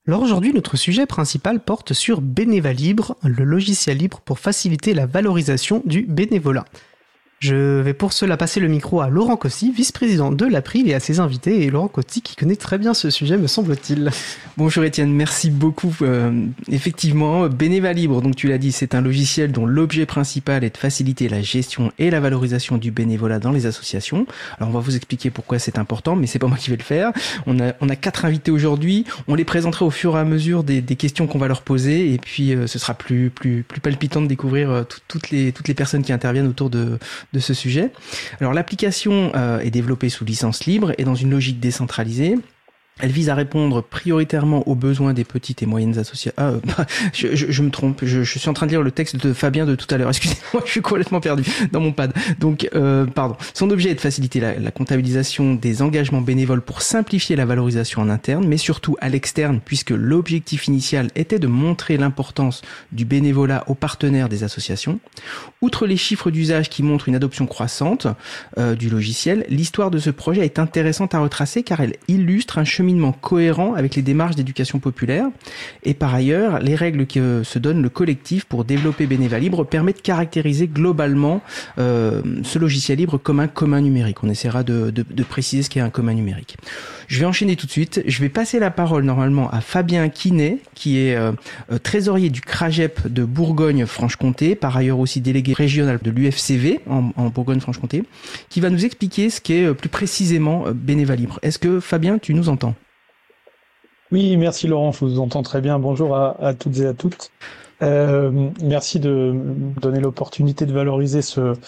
Alors aujourd'hui, notre sujet principal porte sur Beneva Libre, le logiciel libre pour faciliter la valorisation du bénévolat. Je vais pour cela passer le micro à Laurent Cossy, vice-président de l'April, et à ses invités. Et Laurent Cossy qui connaît très bien ce sujet, me semble-t-il. Bonjour Étienne, merci beaucoup. Effectivement, Beneva Libre, donc tu l'as dit, c'est un logiciel dont l'objet principal est de faciliter la gestion et la valorisation du bénévolat dans les associations. Alors on va vous expliquer pourquoi c'est important, mais c'est pas moi qui vais le faire. On a 4 invités aujourd'hui. On les présenterait au fur et à mesure des questions qu'on va leur poser, et puis ce sera plus palpitant de découvrir toutes les personnes qui interviennent autour de ce sujet. Alors l'application est développée sous licence libre et dans une logique décentralisée. Elle vise à répondre prioritairement aux besoins des petites et moyennes associations. Je me trompe, je suis en train de lire le texte de Fabien de tout à l'heure. Excusez-moi, je suis complètement perdu dans mon pad. Donc, pardon. Son objet est de faciliter la comptabilisation des engagements bénévoles pour simplifier la valorisation en interne, mais surtout à l'externe, puisque l'objectif initial était de montrer l'importance du bénévolat aux partenaires des associations. Outre les chiffres d'usage qui montrent une adoption croissante du logiciel, l'histoire de ce projet est intéressante à retracer car elle illustre un cheminement cohérent avec les démarches d'éducation populaire. Et par ailleurs, les règles que se donne le collectif pour développer Beneva Libre permettent de caractériser globalement ce logiciel libre comme un commun numérique. On essaiera de préciser ce qu'est un commun numérique. Je vais enchaîner tout de suite. Je vais passer la parole normalement à Fabien Quinet, qui est trésorier du CRAGEP de Bourgogne-Franche-Comté, par ailleurs aussi délégué régional de l'UFCV en Bourgogne-Franche-Comté, qui va nous expliquer ce qu'est plus précisément Beneva Libre. Est-ce que Fabien, tu nous entends ? Oui, merci Laurent, je vous entends très bien. Bonjour à toutes et à toutes. Merci de me donner l'opportunité de valoriser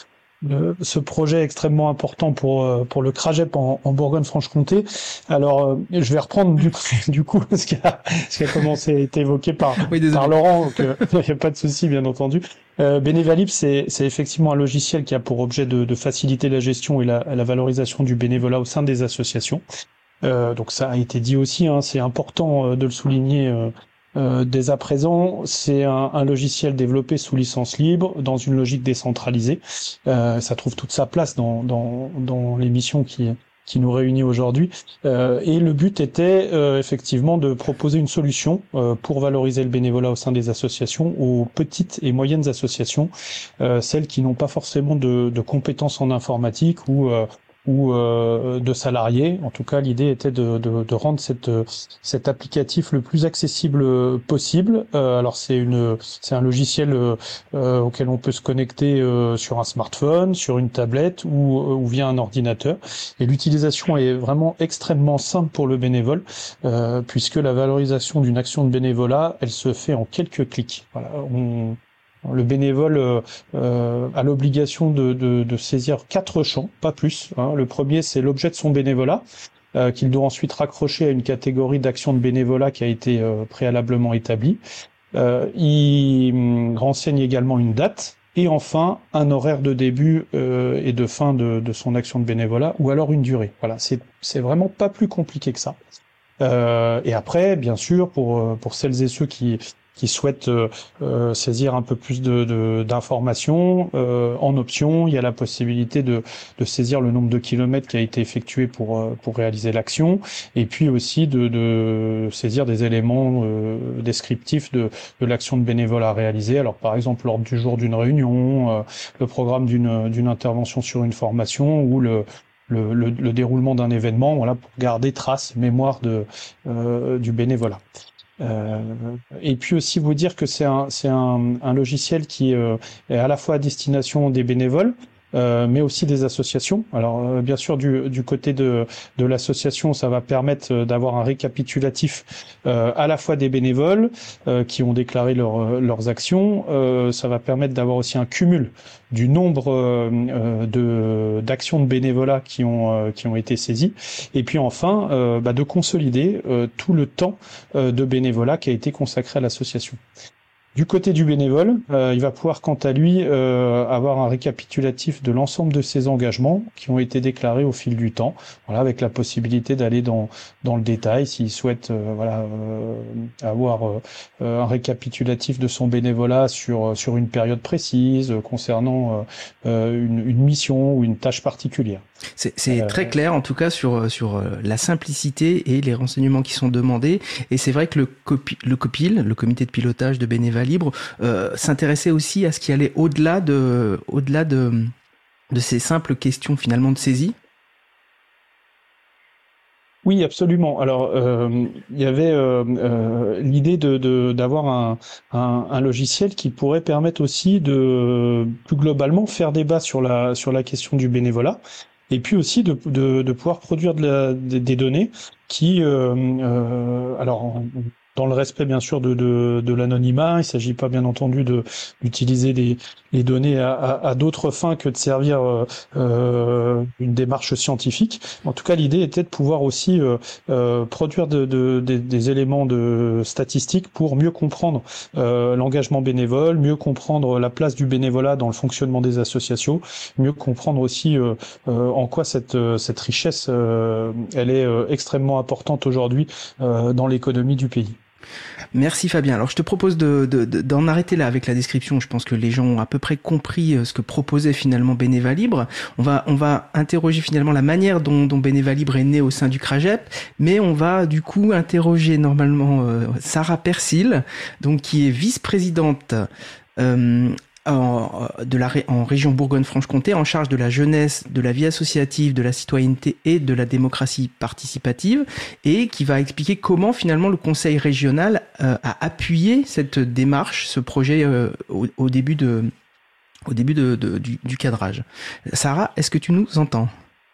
ce projet extrêmement important pour le CRAGEP en Bourgogne-Franche-Comté. Alors, je vais reprendre du coup ce qui a commencé à être évoqué par Laurent, donc il n'y a pas de souci, bien entendu. Beneva Libre, c'est effectivement un logiciel qui a pour objet de faciliter la gestion et la valorisation du bénévolat au sein des associations. Donc ça a été dit aussi, hein, c'est important de le souligner dès à présent. C'est un logiciel développé sous licence libre dans une logique décentralisée. Ça trouve toute sa place dans l'émission qui nous réunit aujourd'hui. Et le but était effectivement de proposer une solution pour valoriser le bénévolat au sein des associations, aux petites et moyennes associations, celles qui n'ont pas forcément de compétences en informatique ou de salariés. En tout cas, l'idée était de rendre cet applicatif le plus accessible possible. Alors c'est un logiciel auquel on peut se connecter sur un smartphone, sur une tablette ou via un ordinateur. Et l'utilisation est vraiment extrêmement simple pour le bénévole, puisque la valorisation d'une action de bénévolat, elle se fait en quelques clics. Voilà, le bénévole a l'obligation de saisir 4 champs, pas plus. Hein. Le premier, c'est l'objet de son bénévolat, qu'il doit ensuite raccrocher à une catégorie d'action de bénévolat qui a été préalablement établie. Il renseigne également une date. Et enfin, un horaire de début et de fin de son action de bénévolat, ou alors une durée. Voilà, c'est vraiment pas plus compliqué que ça. Et après, bien sûr, pour celles et ceux qui souhaitent saisir un peu plus d'informations, en option, il y a la possibilité de saisir le nombre de kilomètres qui a été effectué pour réaliser l'action, et puis aussi de saisir des éléments descriptifs de l'action de bénévolat réalisée. Alors par exemple l'ordre du jour d'une réunion, le programme d'une intervention sur une formation ou le déroulement d'un événement, voilà, pour garder trace, mémoire du bénévolat. Et puis aussi vous dire que c'est un logiciel qui est à la fois à destination des bénévoles, mais aussi des associations. Alors bien sûr du côté de l'association, ça va permettre d'avoir un récapitulatif à la fois des bénévoles qui ont déclaré leurs actions. Ça va permettre d'avoir aussi un cumul du nombre d'actions de bénévolat qui ont été saisies, et puis enfin de consolider tout le temps de bénévolat qui a été consacré à l'association. Du côté du bénévole, il va pouvoir quant à lui avoir un récapitulatif de l'ensemble de ses engagements qui ont été déclarés au fil du temps, voilà, avec la possibilité d'aller dans le détail s'il souhaite avoir un récapitulatif de son bénévolat sur une période précise concernant une mission ou une tâche particulière. C'est très clair en tout cas sur la simplicité et les renseignements qui sont demandés, et c'est vrai que le COPIL, le comité de pilotage de bénévolat libre, s'intéressait aussi à ce qui allait au-delà de ces simples questions finalement de saisie. Oui, absolument. Alors, il y avait l'idée d'avoir un logiciel qui pourrait permettre aussi de plus globalement faire débat sur la question du bénévolat, et puis aussi de pouvoir produire des données qui, alors, dans le respect bien sûr de l'anonymat, il ne s'agit pas bien entendu d'utiliser les données à d'autres fins que de servir une démarche scientifique. En tout cas, l'idée était de pouvoir aussi produire des éléments de statistiques pour mieux comprendre l'engagement bénévole, mieux comprendre la place du bénévolat dans le fonctionnement des associations, mieux comprendre aussi en quoi cette richesse elle est extrêmement importante aujourd'hui dans l'économie du pays. Merci Fabien. Alors je te propose d'en arrêter là avec la description. Je pense que les gens ont à peu près compris ce que proposait finalement Bénéva Libre. On va interroger finalement la manière dont Bénéva Libre est né au sein du CRAGEP, mais on va du coup interroger normalement Sarah Persil, donc qui est vice-présidente en région Bourgogne-Franche-Comté, en charge de la jeunesse, de la vie associative, de la citoyenneté et de la démocratie participative, et qui va expliquer comment finalement le conseil régional a appuyé cette démarche, ce projet au début du cadrage. Sarah, est-ce que tu nous entends ?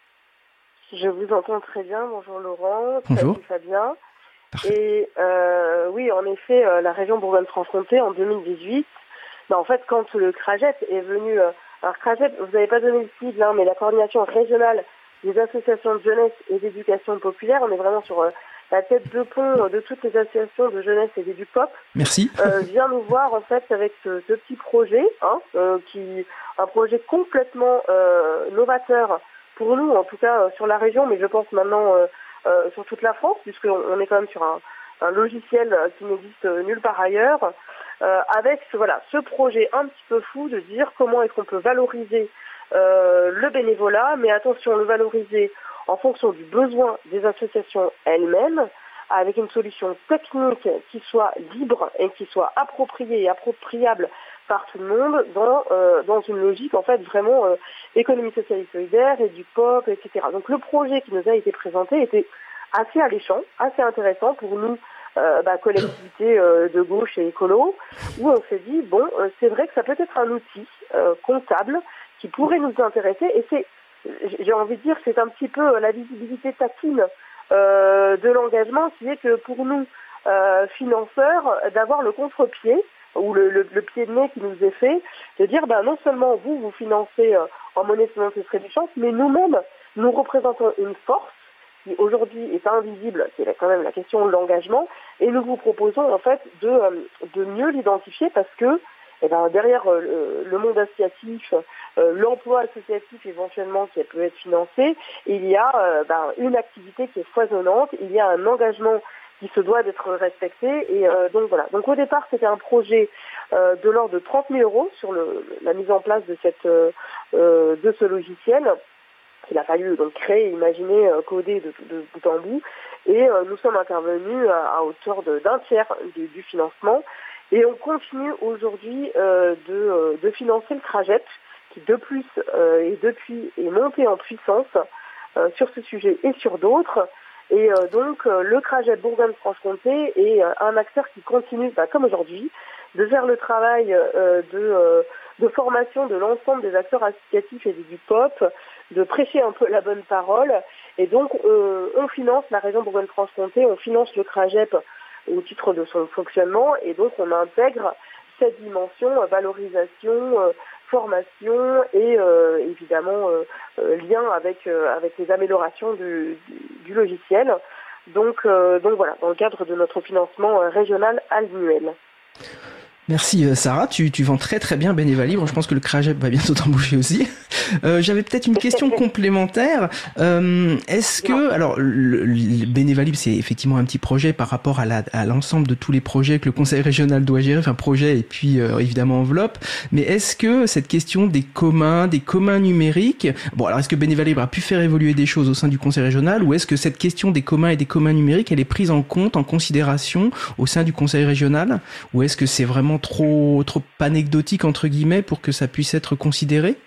Je vous entends très bien. Bonjour Laurent. Bonjour. Salut Fabien. Parfait. Et oui, en effet, la région Bourgogne-Franche-Comté en 2018. En fait, quand le CRAGEP est venu, alors CRAGEP, vous n'avez pas donné le sigle, mais la coordination régionale des associations de jeunesse et d'éducation populaire, on est vraiment sur la tête de pont de toutes les associations de jeunesse et d'éduc-pop. Merci. Vient nous voir en fait avec ce petit projet, un projet complètement novateur pour nous, en tout cas sur la région, mais je pense maintenant sur toute la France, puisqu'on est quand même sur un logiciel qui n'existe nulle part ailleurs. Avec ce projet un petit peu fou de dire comment est-ce qu'on peut valoriser le bénévolat, mais attention, le valoriser en fonction du besoin des associations elles-mêmes, avec une solution technique qui soit libre et qui soit appropriée et appropriable par tout le monde dans une logique en fait vraiment économie sociale et solidaire, éduc-pop, etc. Donc le projet qui nous a été présenté était assez alléchant, assez intéressant pour nous, collectivité de gauche et écolo, où on s'est dit, c'est vrai que ça peut être un outil comptable qui pourrait nous intéresser, et j'ai envie de dire, c'est un petit peu la visibilité taquine de l'engagement, qui est que pour nous, financeurs, d'avoir le contre-pied, ou le pied de nez qui nous est fait, de dire, non seulement vous financez en monnaie sonnante et frais du change, mais nous-mêmes, nous représentons une force, qui aujourd'hui est invisible, c'est quand même la question de l'engagement, et nous vous proposons en fait de mieux l'identifier parce que derrière le monde associatif, l'emploi associatif éventuellement qui peut être financé, il y a une activité qui est foisonnante, il y a un engagement qui se doit d'être respecté, et donc voilà. Donc au départ c'était un projet de l'ordre de 30 000 € sur la mise en place de ce logiciel. Il a fallu donc créer, imaginer, coder de bout en bout, et nous sommes intervenus à hauteur d'un tiers du financement, et on continue aujourd'hui de financer le CRAGEP, qui de plus depuis est monté en puissance sur ce sujet et sur d'autres, et donc le CRAGEP Bourgogne-Franche-Comté est un acteur qui continue, comme aujourd'hui, de faire le travail de formation de l'ensemble des acteurs associatifs et du pop, de prêcher un peu la bonne parole. Et donc, on finance la région Bourgogne-Franche-Comté, on finance le CRAGEP au titre de son fonctionnement, et donc on intègre cette dimension valorisation, formation et évidemment lien avec les améliorations du logiciel. Donc voilà, dans le cadre de notre financement régional annuel. Merci Sarah, tu vends très très bien Beneva Libre, je pense que le Cragep va bientôt t'embaucher aussi. J'avais peut-être une question complémentaire. Est-ce que, alors le Beneva Libre c'est effectivement un petit projet par rapport à l'ensemble de tous les projets que le conseil régional doit gérer, enfin projet et puis évidemment enveloppe, mais est-ce que cette question des communs numériques, bon alors est-ce que Beneva Libre a pu faire évoluer des choses au sein du conseil régional ou est-ce que cette question des communs et des communs numériques elle est prise en compte, en considération au sein du conseil régional ou est-ce que c'est vraiment trop anecdotique entre guillemets pour que ça puisse être considéré?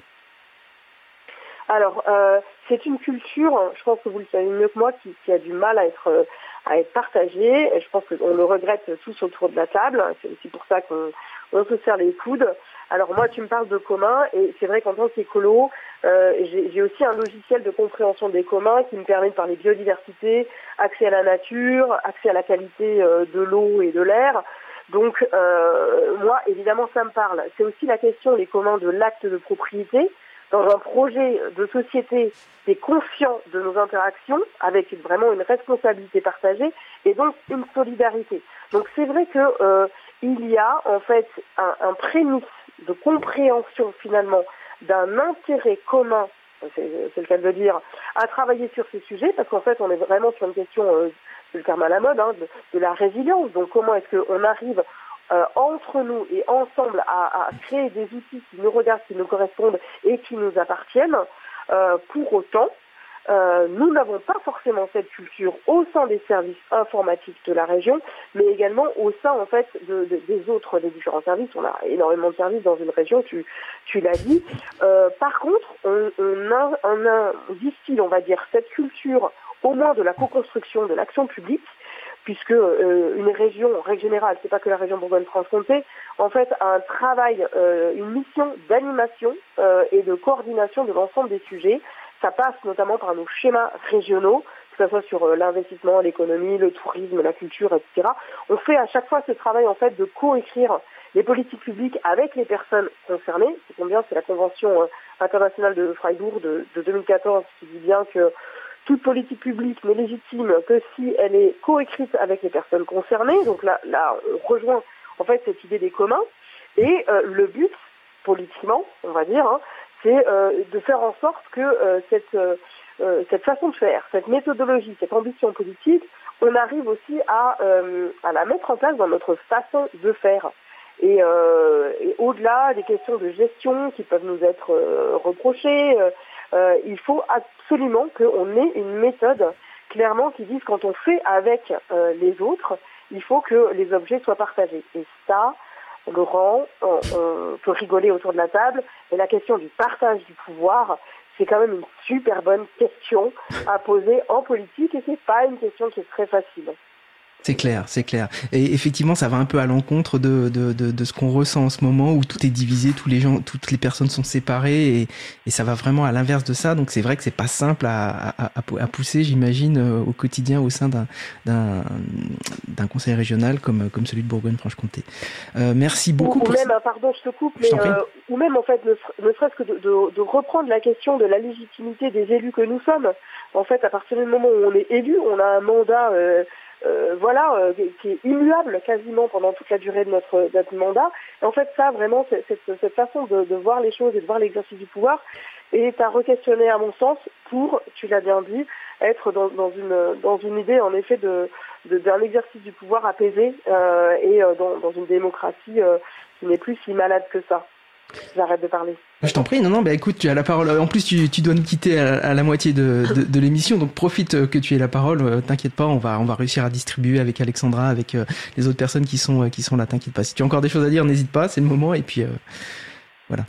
Alors, c'est une culture, je pense que vous le savez mieux que moi, qui a du mal à être partagée. Et je pense qu'on le regrette tous autour de la table. C'est aussi pour ça qu'on se serre les coudes. Alors moi, tu me parles de communs, et c'est vrai qu'en tant qu'écolo, j'ai aussi un logiciel de compréhension des communs qui me permet de parler biodiversité, accès à la nature, accès à la qualité de l'eau et de l'air. Donc, moi, évidemment, ça me parle. C'est aussi la question, les communs, de l'acte de propriété. Dans un projet de société qui est conscient de nos interactions, avec vraiment une responsabilité partagée et donc une solidarité. Donc c'est vrai que il y a en fait un prémisse de compréhension finalement d'un intérêt commun, c'est le cas de le dire, à travailler sur ces sujets, parce qu'en fait on est vraiment sur une question, c'est le terme à la mode, de la résilience. Donc comment est-ce qu'on arrive entre nous et ensemble à créer des outils qui nous regardent, qui nous correspondent et qui nous appartiennent. Pour autant, nous n'avons pas forcément cette culture au sein des services informatiques de la région, mais également au sein en fait des autres, des différents services. On a énormément de services dans une région, tu l'as dit. Par contre, on distille, on va dire, cette culture au moins de la co-construction de l'action publique, puisque une région, en règle générale, c'est pas que la région Bourgogne-Franche-Comté, en fait, a un travail, une mission d'animation et de coordination de l'ensemble des sujets. Ça passe notamment par nos schémas régionaux, que ce soit sur l'investissement, l'économie, le tourisme, la culture, etc. On fait à chaque fois ce travail, en fait, de coécrire les politiques publiques avec les personnes concernées. C'est combien, c'est la Convention internationale de Freiburg de 2014 qui dit bien que toute politique publique n'est légitime que si elle est coécrite avec les personnes concernées. Donc là, on rejoint en fait cette idée des communs. Et le but, politiquement, on va dire, c'est de faire en sorte que cette façon de faire, cette méthodologie, cette ambition politique, on arrive aussi à la mettre en place dans notre façon de faire. Et au-delà des questions de gestion qui peuvent nous être reprochées, il faut absolument qu'on ait une méthode clairement qui dise quand on fait avec les autres, il faut que les objets soient partagés. Et ça, Laurent, on peut rigoler autour de la table, mais la question du partage du pouvoir, c'est quand même une super bonne question à poser en politique et c'est pas une question qui est très facile. C'est clair, c'est clair. Et effectivement, ça va un peu à l'encontre de ce qu'on ressent en ce moment où tout est divisé, toutes les personnes sont séparées et ça va vraiment à l'inverse de ça. Donc c'est vrai que c'est pas simple à pousser, j'imagine, au quotidien au sein d'un conseil régional comme celui de Bourgogne-Franche-Comté. Merci beaucoup. Ou même, pardon, je te coupe, mais ou même en fait, ne serait-ce que de reprendre la question de la légitimité des élus que nous sommes. En fait, à partir du moment où on est élu, on a un mandat. Qui est immuable quasiment pendant toute la durée de notre mandat. Et en fait, ça, vraiment, cette façon de voir les choses et de voir l'exercice du pouvoir est à re-questionner, à mon sens, pour, tu l'as bien dit, être dans une idée, en effet, d'un exercice du pouvoir apaisé et dans une démocratie qui n'est plus si malade que ça. J'arrête de parler. Je t'en prie, non, écoute, tu as la parole. En plus, tu dois nous quitter à la moitié de l'émission, donc profite que tu aies la parole. T'inquiète pas, on va réussir à distribuer avec Alexandra, avec les autres personnes qui sont là. T'inquiète pas. Si tu as encore des choses à dire, n'hésite pas, c'est le moment. Et puis voilà.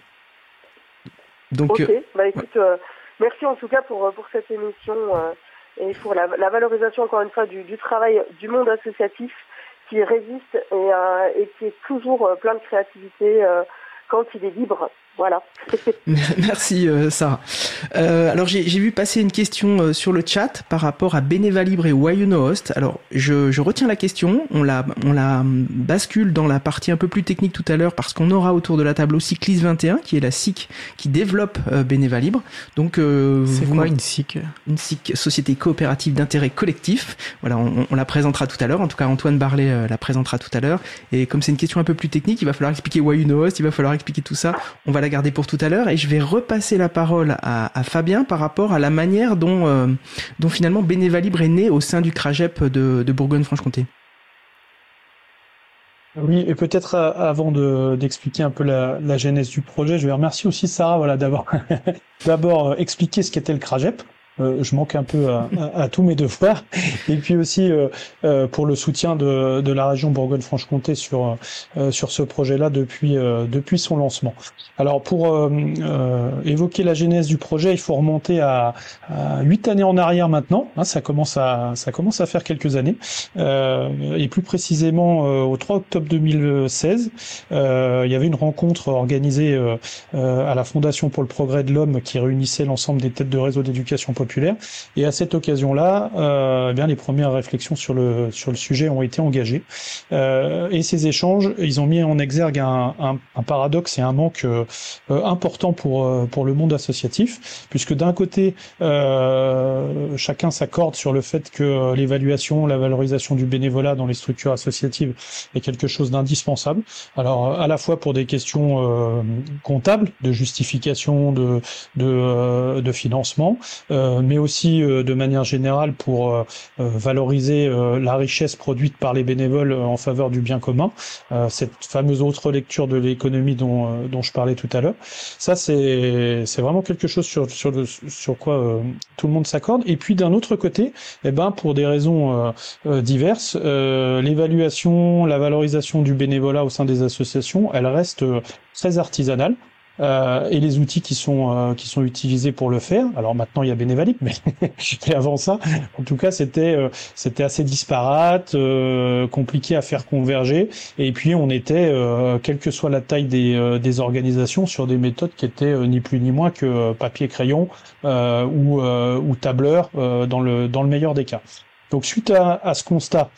Donc. Ok. Écoute, merci en tout cas pour cette émission et pour la valorisation encore une fois du travail du monde associatif qui résiste et qui est toujours plein de créativité. Quand il est libre. Voilà. Merci Sarah. Alors j'ai vu passer une question sur le chat par rapport à Beneva Libre et Why You Know Host. Alors je retiens la question, on la bascule dans la partie un peu plus technique tout à l'heure parce qu'on aura autour de la table aussi CLIS21 qui est la SIC qui développe Beneva Libre. Donc c'est quoi une SIC ? Une SIC, Société Coopérative d'Intérêt Collectif. Voilà, on la présentera tout à l'heure. En tout cas Antoine Barlet la présentera tout à l'heure. Et comme c'est une question un peu plus technique, il va falloir expliquer Why You Know Host, il va falloir expliquer tout ça. On va la garder pour tout à l'heure et je vais repasser la parole à Fabien par rapport à la manière dont finalement Beneva Libre est né au sein du CRAGEP de Bourgogne-Franche-Comté. Oui, et peut-être avant d'expliquer un peu la genèse du projet, je vais remercier aussi Sarah, d'avoir d'abord expliqué ce qu'était le CRAGEP. Je manque un peu à tous mes devoirs. Et puis aussi pour le soutien de la région Bourgogne-Franche-Comté sur ce projet-là depuis son lancement. Alors pour évoquer la genèse du projet, il faut remonter à 8 années en arrière maintenant. Hein, ça commence à faire quelques années. Et plus précisément au 3 octobre 2016, il y avait une rencontre organisée à la Fondation pour le progrès de l'homme qui réunissait l'ensemble des têtes de réseau d'éducation populaire. Et à cette occasion-là, les premières réflexions sur le sujet ont été engagées. Et ces échanges, ils ont mis en exergue un paradoxe et un manque important pour le monde associatif, puisque d'un côté, chacun s'accorde sur le fait que l'évaluation, la valorisation du bénévolat dans les structures associatives est quelque chose d'indispensable. Alors à la fois pour des questions comptables, de justification, de financement, mais aussi de manière générale pour valoriser la richesse produite par les bénévoles en faveur du bien commun, cette fameuse autre lecture de l'économie dont je parlais tout à l'heure. Ça, c'est vraiment quelque chose sur quoi tout le monde s'accorde. Et puis d'un autre côté, pour des raisons diverses, l'évaluation, la valorisation du bénévolat au sein des associations, elle reste très artisanale. Et les outils qui sont utilisés pour le faire. Alors maintenant il y a Beneva Libre, mais avant ça, en tout cas c'était assez disparate, compliqué à faire converger. Et puis on était, quelle que soit la taille des organisations, sur des méthodes qui étaient ni plus ni moins que papier crayon ou tableur dans le meilleur des cas. Donc suite à ce constat,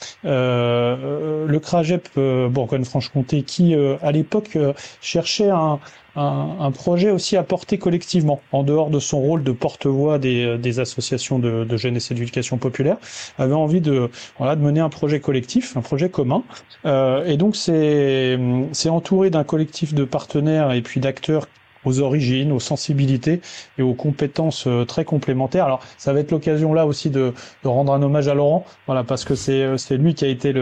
le CRAGEP Bourgogne-Franche-Comté qui à l'époque cherchait un projet aussi à porter collectivement, en dehors de son rôle de porte-voix des associations de jeunesse et d'éducation populaire, avait envie de mener un projet collectif, un projet commun. Et donc c'est entouré d'un collectif de partenaires et puis d'acteurs aux origines, aux sensibilités et aux compétences très complémentaires. Alors, ça va être l'occasion là aussi de rendre un hommage à Laurent, parce que c'est lui qui a été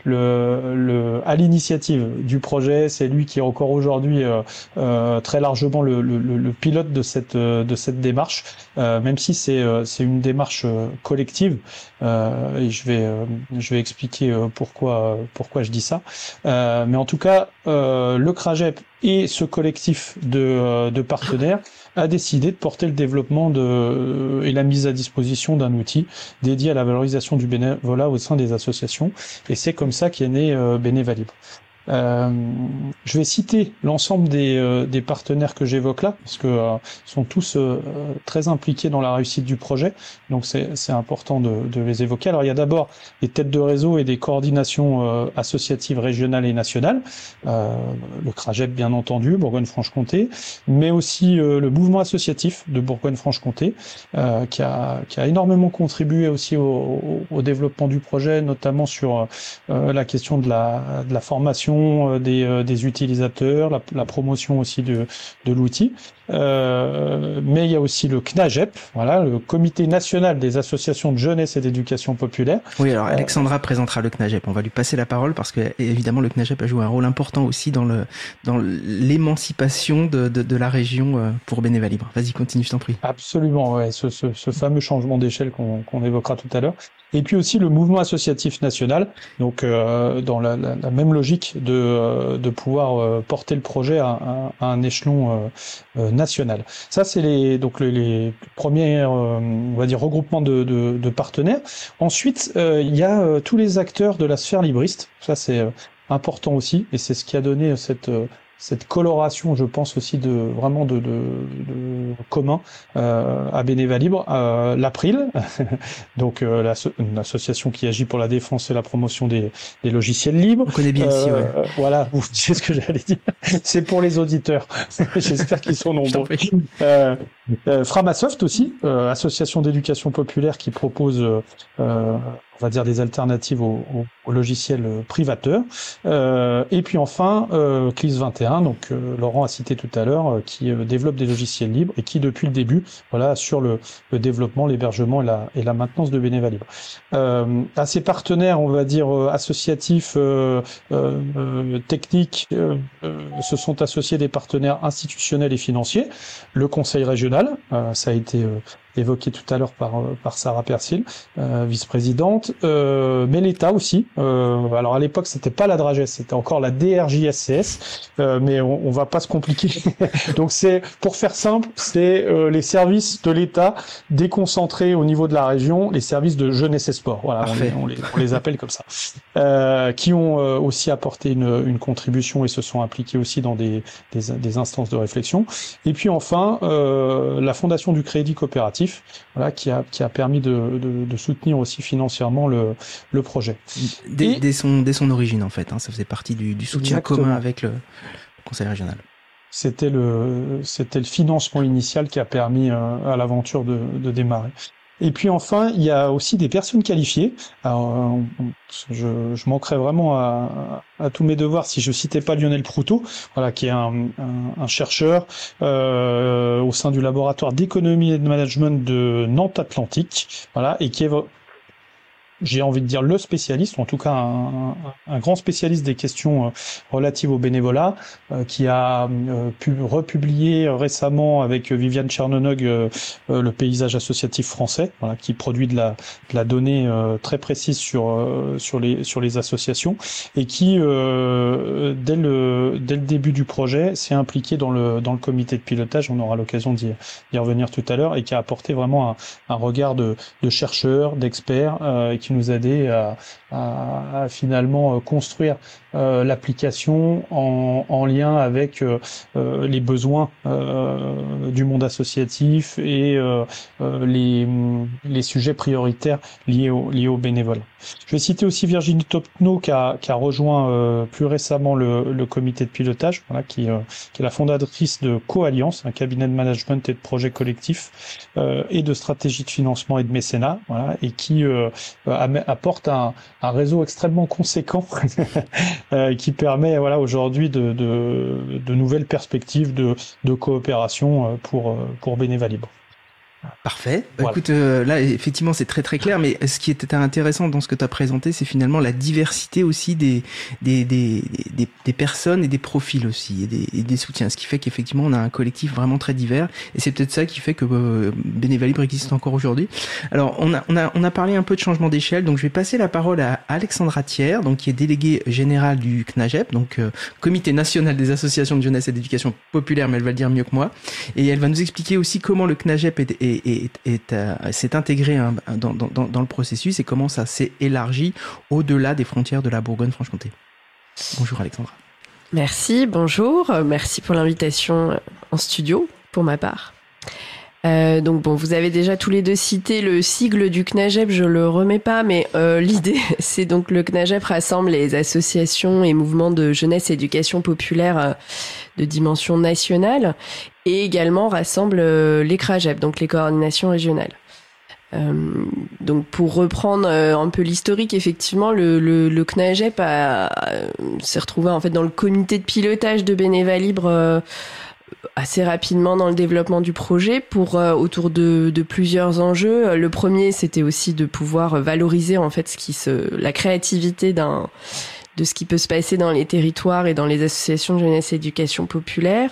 à l'initiative du projet, c'est lui qui est encore aujourd'hui très largement le pilote de cette démarche, même si c'est une démarche collective, et je vais expliquer pourquoi je dis ça. Mais en tout cas, le CRAGEP et ce collectif de partenaires a décidé de porter le développement et la mise à disposition d'un outil dédié à la valorisation du bénévolat au sein des associations. Et c'est comme ça qu'est né Beneva Libre. Je vais citer l'ensemble des partenaires que j'évoque là, parce que sont tous très impliqués dans la réussite du projet, donc c'est important de les évoquer. Alors il y a d'abord les têtes de réseau et des coordinations associatives régionales et nationales, le CRAGEP bien entendu, Bourgogne-Franche-Comté, mais aussi le mouvement associatif de Bourgogne-Franche-Comté, qui a énormément contribué aussi au développement du projet, notamment sur la question de la formation des utilisateurs, la promotion aussi de l'outil. Mais il y a aussi le CNAGEP, le Comité national des associations de jeunesse et d'éducation populaire. Oui, alors Alexandra présentera le CNAGEP. On va lui passer la parole parce que évidemment le CNAGEP a joué un rôle important aussi dans l'émancipation de la région pour Beneva Libre. Vas-y, continue, je t'en prie. Absolument, ouais, ce fameux changement d'échelle qu'on évoquera tout à l'heure. Et puis aussi le mouvement associatif national, donc dans la même logique de pouvoir porter le projet à un échelon national. Ça, c'est les premiers, on va dire, regroupements de partenaires. Ensuite, il y a tous les acteurs de la sphère libriste. Ça, c'est important aussi, et c'est ce qui a donné cette cette coloration, je pense aussi de commun à Beneva Libre, l'April, donc une association qui agit pour la défense et la promotion des logiciels libres. On connaît bien ici, ouais. Voilà, vous savez ce que j'allais dire. C'est pour les auditeurs. J'espère qu'ils sont nombreux. Framasoft aussi, association d'éducation populaire qui propose on va dire des alternatives aux logiciels privateurs. Et puis enfin, CLIS 21, donc Laurent a cité tout à l'heure, qui développe des logiciels libres et qui depuis le début, voilà, assure le développement, l'hébergement et la maintenance de Beneva Libre. À ces partenaires, on va dire associatifs, techniques, se sont associés des partenaires institutionnels et financiers, le Conseil régional, ça a été évoqué tout à l'heure par Sarah Persil, vice-présidente, mais l'État aussi. Alors à l'époque, c'était pas la DRAGES, c'était encore la DRJSCS, mais on va pas se compliquer. Donc c'est, pour faire simple, c'est les services de l'État déconcentrés au niveau de la région, les services de jeunesse et sport. Voilà, on les appelle comme ça, qui ont aussi apporté une contribution et se sont impliqués aussi dans des instances de réflexion. Et puis enfin, la Fondation du Crédit Coopératif, voilà, qui a permis de soutenir aussi financièrement le projet. Dès son origine, en fait, hein, ça faisait partie du soutien Exactement. commun avec le Conseil régional. C'était le financement initial qui a permis à l'aventure de démarrer. Et puis enfin, il y a aussi des personnes qualifiées. Alors, je manquerais vraiment à tous mes devoirs si je citais pas Lionel Proutot, voilà, qui est un chercheur au sein du laboratoire d'économie et de management de Nantes Atlantique, voilà, et qui est, j'ai envie de dire, le spécialiste, ou en tout cas un grand spécialiste des questions relatives au bénévolat, qui a pu republier récemment avec Viviane Chernonog le paysage associatif français, voilà, qui produit de la donnée très précise sur les associations, et qui dès le début du projet s'est impliqué dans le comité de pilotage. On aura l'occasion d'y revenir tout à l'heure, et qui a apporté vraiment un regard de chercheurs, d'experts, qui nous a aidé à finalement construire l'application en lien avec les besoins du monde associatif et les sujets prioritaires liés au bénévolat. Je vais citer aussi Virginie Topneau qui a rejoint plus récemment le comité de pilotage, voilà, qui est la fondatrice de Co-Alliance, un cabinet de management et de projets collectifs et de stratégie de financement et de mécénat, voilà, et qui apporte un réseau extrêmement conséquent qui permet, voilà, aujourd'hui de nouvelles perspectives de coopération pour Beneva Libre. Parfait. Voilà. Écoute, là, effectivement, c'est très très clair, mais ce qui était intéressant dans ce que tu as présenté, c'est finalement la diversité aussi des personnes et des profils aussi, et des soutiens. Ce qui fait qu'effectivement, on a un collectif vraiment très divers, et c'est peut-être ça qui fait que Beneva Libre existe encore aujourd'hui. Alors, on a parlé un peu de changement d'échelle, donc je vais passer la parole à Alexandra Thiers, donc qui est déléguée générale du CNAGEP, donc Comité national des associations de jeunesse et d'éducation populaire, mais elle va le dire mieux que moi, et elle va nous expliquer aussi comment le CNAGEP s'est intégré dans le processus et comment ça s'est élargi au-delà des frontières de la Bourgogne-Franche-Comté. Bonjour Alexandra. Merci, bonjour, merci pour l'invitation en studio pour ma part. Donc bon, vous avez déjà tous les deux cité le sigle du CNAGEP, je le remets pas, mais l'idée, c'est donc le CNAGEP rassemble les associations et mouvements de jeunesse et éducation populaire de dimension nationale, et également rassemble les CRAGEP, donc les coordinations régionales. Donc pour reprendre un peu l'historique, effectivement, le CNAGEP s'est retrouvé en fait dans le comité de pilotage de Beneva Libre assez rapidement dans le développement du projet autour de plusieurs enjeux. Le premier, c'était aussi de pouvoir valoriser en fait la créativité de ce qui peut se passer dans les territoires et dans les associations de jeunesse et éducation populaire.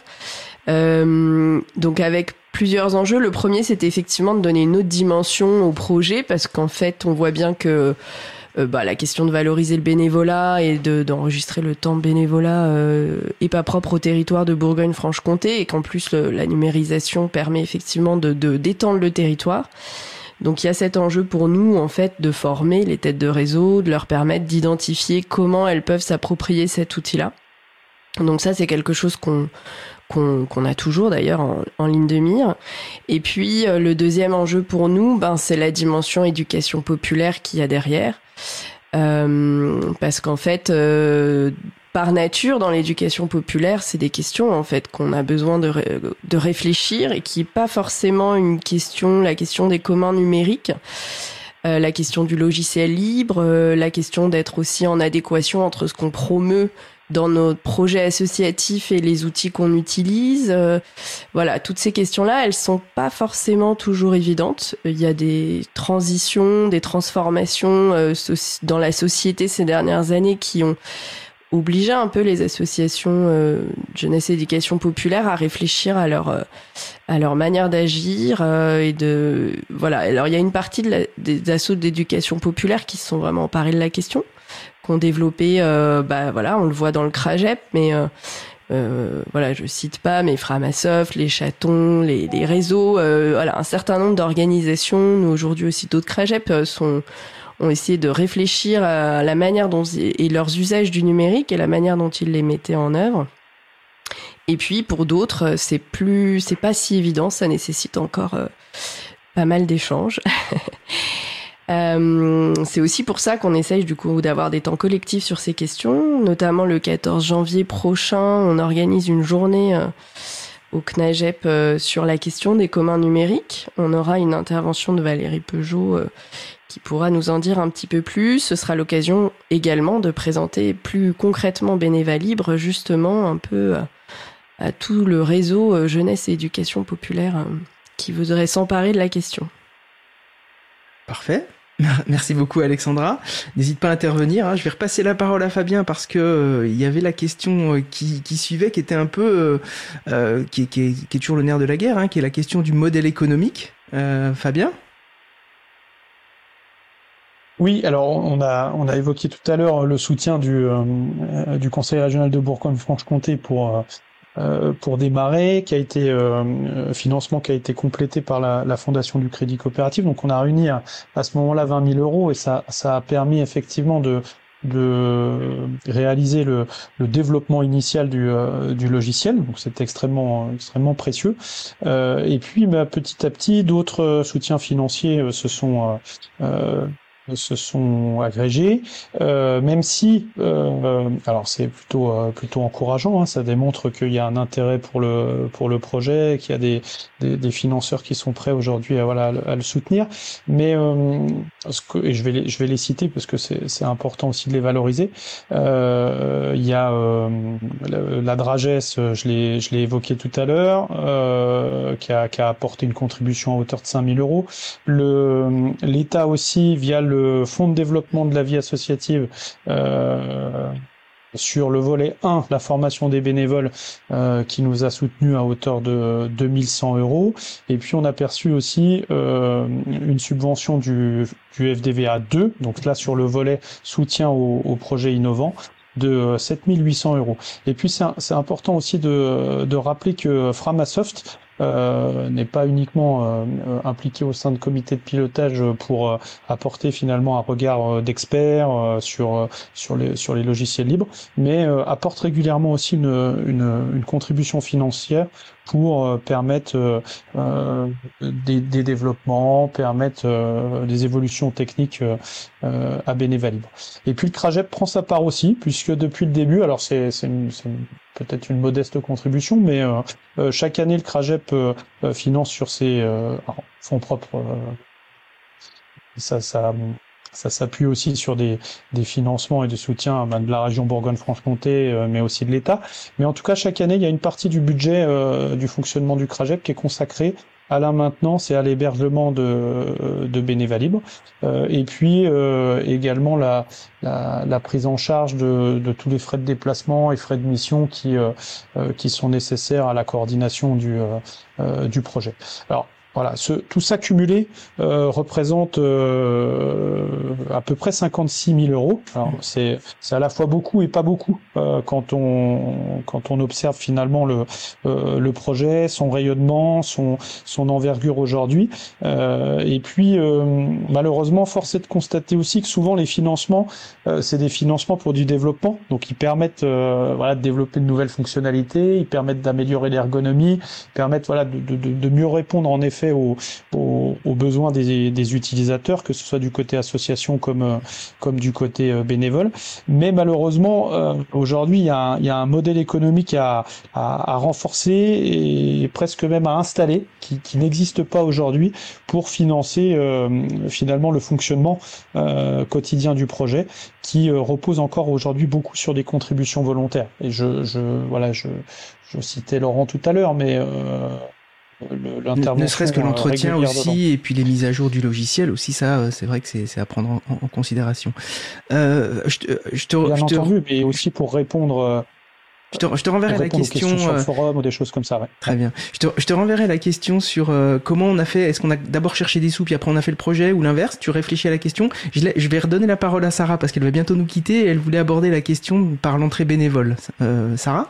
Donc avec plusieurs enjeux. Le premier, c'était effectivement de donner une autre dimension au projet, parce qu'en fait, on voit bien que la question de valoriser le bénévolat et d'enregistrer le temps bénévolat est pas propre au territoire de Bourgogne-Franche-Comté, et qu'en plus la numérisation permet effectivement d'étendre le territoire. Donc il y a cet enjeu pour nous en fait de former les têtes de réseau, de leur permettre d'identifier comment elles peuvent s'approprier cet outil-là. Donc ça, c'est quelque chose qu'on a toujours d'ailleurs en ligne de mire. Et puis le deuxième enjeu pour nous, c'est la dimension éducation populaire qu'il y a derrière. Parce qu'en fait, par nature, dans l'éducation populaire, c'est des questions en fait qu'on a besoin de réfléchir et qui n'est pas forcément la question des communs numériques, la question du logiciel libre, la question d'être aussi en adéquation entre ce qu'on promeut dans nos projets associatifs et les outils qu'on utilise. Voilà, toutes ces questions-là, elles sont pas forcément toujours évidentes. Il y a des transitions, des transformations dans la société ces dernières années qui ont obligé un peu les associations jeunesse et éducation populaire à réfléchir à leur manière d'agir voilà. Alors il y a une partie des assos d'éducation populaire qui se sont vraiment emparés de la question, qu'on développé, voilà, on le voit dans le CRAGEP, mais voilà, je cite pas, mais Framasoft, les chatons, les réseaux, voilà, un certain nombre d'organisations, nous aujourd'hui aussi d'autres CRAGEP ont essayé de réfléchir à la manière dont et leurs usages du numérique et la manière dont ils les mettaient en œuvre. Et puis pour d'autres, c'est pas si évident, ça nécessite encore pas mal d'échanges. C'est aussi pour ça qu'on essaye du coup d'avoir des temps collectifs sur ces questions, notamment le 14 janvier prochain, on organise une journée au CNAGEP sur la question des communs numériques. On aura une intervention de Valérie Peugeot qui pourra nous en dire un petit peu plus. Ce sera l'occasion également de présenter plus concrètement Beneva Libre, justement un peu à tout le réseau jeunesse et éducation populaire qui voudrait s'emparer de la question. Parfait. Merci beaucoup Alexandra. N'hésite pas à intervenir. Je vais repasser la parole à Fabien parce que il y avait la question qui suivait, qui était un peu qui est toujours le nerf de la guerre, qui est la question du modèle économique. Fabien ? Oui, alors on a évoqué tout à l'heure le soutien du Conseil régional de Bourgogne-Franche-Comté pour démarrer, qui a été financement qui a été complété par la Fondation du Crédit Coopératif. Donc on a réuni à ce moment-là 20 000 euros et ça a permis effectivement de réaliser le développement initial du logiciel. Donc c'est extrêmement précieux. Et puis petit à petit d'autres soutiens financiers se sont agrégés, même si alors c'est plutôt encourageant, ça démontre qu'il y a un intérêt pour le projet, qu'il y a des financeurs qui sont prêts aujourd'hui à le soutenir, mais et je vais les citer parce que c'est important aussi de les valoriser. Il y a la Dragesse, je l'ai évoqué tout à l'heure, qui a apporté une contribution à hauteur de 5 000 euros. L'État aussi via le Fonds de développement de la vie associative sur le volet 1, la formation des bénévoles, qui nous a soutenus à hauteur de 2100 euros. Et puis on a perçu aussi une subvention du FDVA 2, donc là sur le volet soutien aux projets innovants, de 7800 euros. Et puis c'est important aussi de rappeler que Framasoft n'est pas uniquement impliqué au sein de comités de pilotage pour apporter finalement un regard d'expert sur les logiciels libres, mais apporte régulièrement aussi une contribution financière pour permettre des développements, permettre des évolutions techniques à Beneva Libre. Et puis le CRAGEP prend sa part aussi, puisque depuis le début, alors c'est peut-être une modeste contribution, mais chaque année le CRAGEP finance sur ses fonds propres. Ça s'appuie aussi sur des financements et des soutiens de la région Bourgogne-Franche-Comté, mais aussi de l'État. Mais en tout cas, chaque année, il y a une partie du budget du fonctionnement du CRAGEP qui est consacrée à la maintenance et à l'hébergement de Beneva Libre, et puis également la prise en charge de tous les frais de déplacement et frais de mission qui sont nécessaires à la coordination du projet. Alors Voilà, tout ça cumulé représente à peu près 56 000 euros. Alors c'est à la fois beaucoup et pas beaucoup quand on observe finalement le projet, son rayonnement, son envergure aujourd'hui. Et puis malheureusement, force est de constater aussi que souvent les financements, c'est des financements pour du développement, donc ils permettent de développer de nouvelles fonctionnalités, ils permettent d'améliorer l'ergonomie, ils permettent de mieux répondre en effet aux besoins des utilisateurs, que ce soit du côté association comme du côté bénévole. Mais malheureusement, aujourd'hui, il y a un modèle économique à renforcer et presque même à installer qui n'existe pas aujourd'hui pour financer finalement le fonctionnement quotidien du projet, qui repose encore aujourd'hui beaucoup sur des contributions volontaires. Et je citais Laurent tout à l'heure, mais ne serait-ce que l'entretien aussi, et puis les mises à jour du logiciel aussi, ça, c'est vrai que c'est à prendre en considération. Bien entendu, mais aussi pour répondre. Je te renverrai la question sur le forum ou des choses comme ça. Ouais. Très bien. Je te renverrai la question sur comment on a fait. Est-ce qu'on a d'abord cherché des sous puis après on a fait le projet, ou l'inverse? Tu réfléchis à la question. Je vais redonner la parole à Sarah parce qu'elle va bientôt nous quitter et elle voulait aborder la question par l'entrée bénévole. Sarah?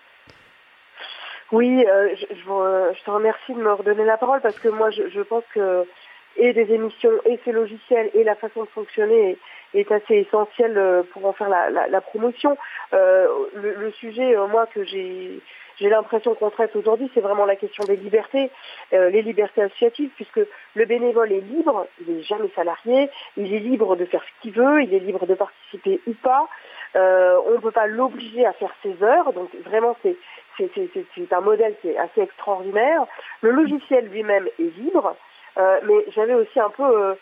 Oui, je te remercie de me redonner la parole parce que moi je pense que et des émissions et ces logiciels et la façon de fonctionner est assez essentiel pour en faire la promotion. Le sujet, moi, que j'ai l'impression qu'on traite aujourd'hui, c'est vraiment la question des libertés, les libertés associatives, puisque le bénévole est libre, il n'est jamais salarié, il est libre de faire ce qu'il veut, il est libre de participer ou pas. On ne peut pas l'obliger à faire ses heures, donc vraiment c'est un modèle qui est assez extraordinaire. Le logiciel lui-même est libre, mais j'avais aussi un peu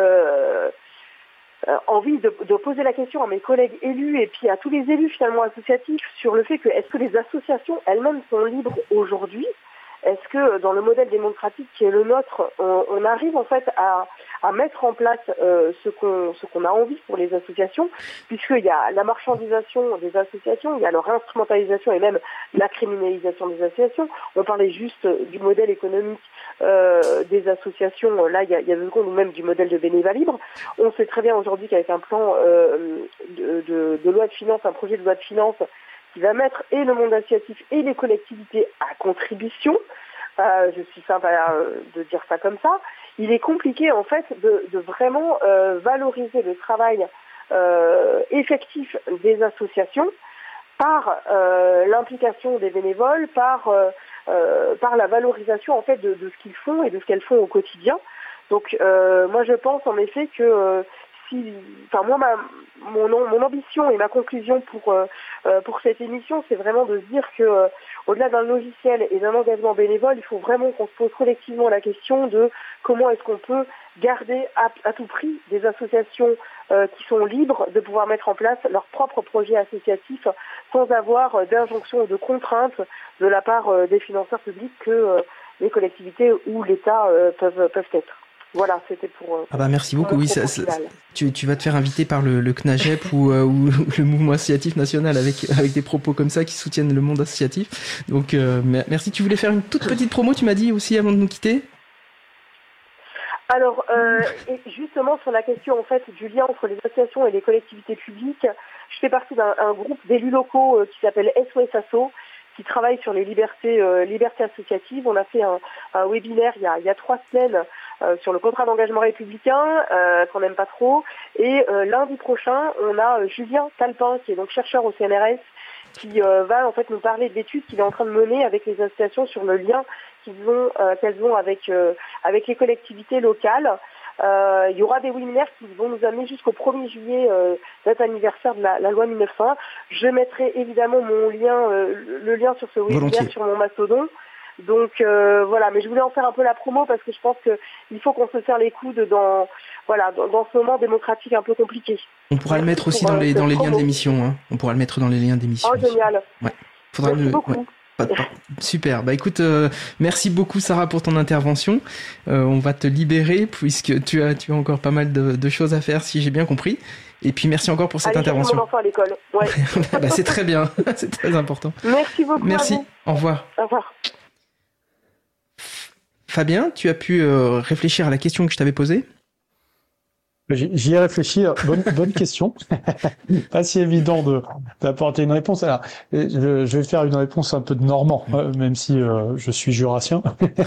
envie de poser la question à mes collègues élus et puis à tous les élus finalement associatifs sur le fait que est-ce que les associations elles-mêmes sont libres aujourd'hui? Est-ce que dans le modèle démocratique qui est le nôtre, on arrive en fait à mettre en place ce qu'on a envie pour les associations, puisqu'il y a la marchandisation des associations, il y a leur instrumentalisation et même la criminalisation des associations. On parlait juste du modèle économique des associations, là il y a 2 secondes, ou même du modèle de bénévolat libre. On sait très bien aujourd'hui qu'avec un plan de loi de finances, un projet de loi de finances qui va mettre et le monde associatif et les collectivités à contribution, je suis sympa de dire ça comme ça, il est compliqué en fait de vraiment valoriser le travail effectif des associations par l'implication des bénévoles, par la valorisation en fait de ce qu'ils font et de ce qu'elles font au quotidien. Donc moi je pense en effet que mon ambition et ma conclusion pour cette émission, c'est vraiment de se dire que au-delà d'un logiciel et d'un engagement bénévole, il faut vraiment qu'on se pose collectivement la question de comment est-ce qu'on peut garder à tout prix des associations qui sont libres de pouvoir mettre en place leurs propres projets associatifs sans avoir d'injonctions ou de contraintes de la part des financeurs publics que les collectivités ou l'État peuvent être. Voilà, c'était pour... merci beaucoup. Oui, tu vas te faire inviter par le CNAGEP ou le mouvement associatif national avec des propos comme ça qui soutiennent le monde associatif. Donc, merci. Tu voulais faire une toute petite promo, tu m'as dit aussi avant de nous quitter? Alors, et justement sur la question en fait du lien entre les associations et les collectivités publiques, je fais partie d'un groupe d'élus locaux qui s'appelle SOS Asso, qui travaille sur les libertés associatives. On a fait un webinaire il y a 3 semaines sur le contrat d'engagement républicain qu'on n'aime pas trop. Et lundi prochain, on a Julien Talpin, qui est donc chercheur au CNRS, qui va en fait nous parler de l'étude qu'il est en train de mener avec les associations sur le lien qu'elles ont avec les collectivités locales. Il y aura des webinaires qui vont nous amener jusqu'au 1er juillet, date anniversaire de la loi 1901. Je mettrai évidemment le lien sur ce webinaire sur mon mastodon. Donc voilà, mais je voulais en faire un peu la promo parce que je pense qu'il faut qu'on se serre les coudes dans ce moment démocratique un peu compliqué. On pourra le mettre aussi dans les liens de l'émission. Hein. On pourra le mettre dans les liens d'émission. Oh, génial. Ouais. Merci beaucoup. Ouais. Super. Écoute, merci beaucoup Sarah pour ton intervention. On va te libérer puisque tu as encore pas mal de choses à faire si j'ai bien compris. Et puis merci encore pour cette intervention. Mon enfant à l'école. Ouais. C'est très bien, c'est très important. Merci beaucoup. Merci. Au revoir. Au revoir. Fabien, tu as pu réfléchir à la question que je t'avais posée ? J'y ai réfléchi. Bonne question. Pas si évident d'apporter une réponse. Alors, je vais faire une réponse un peu de normand, même si je suis jurassien.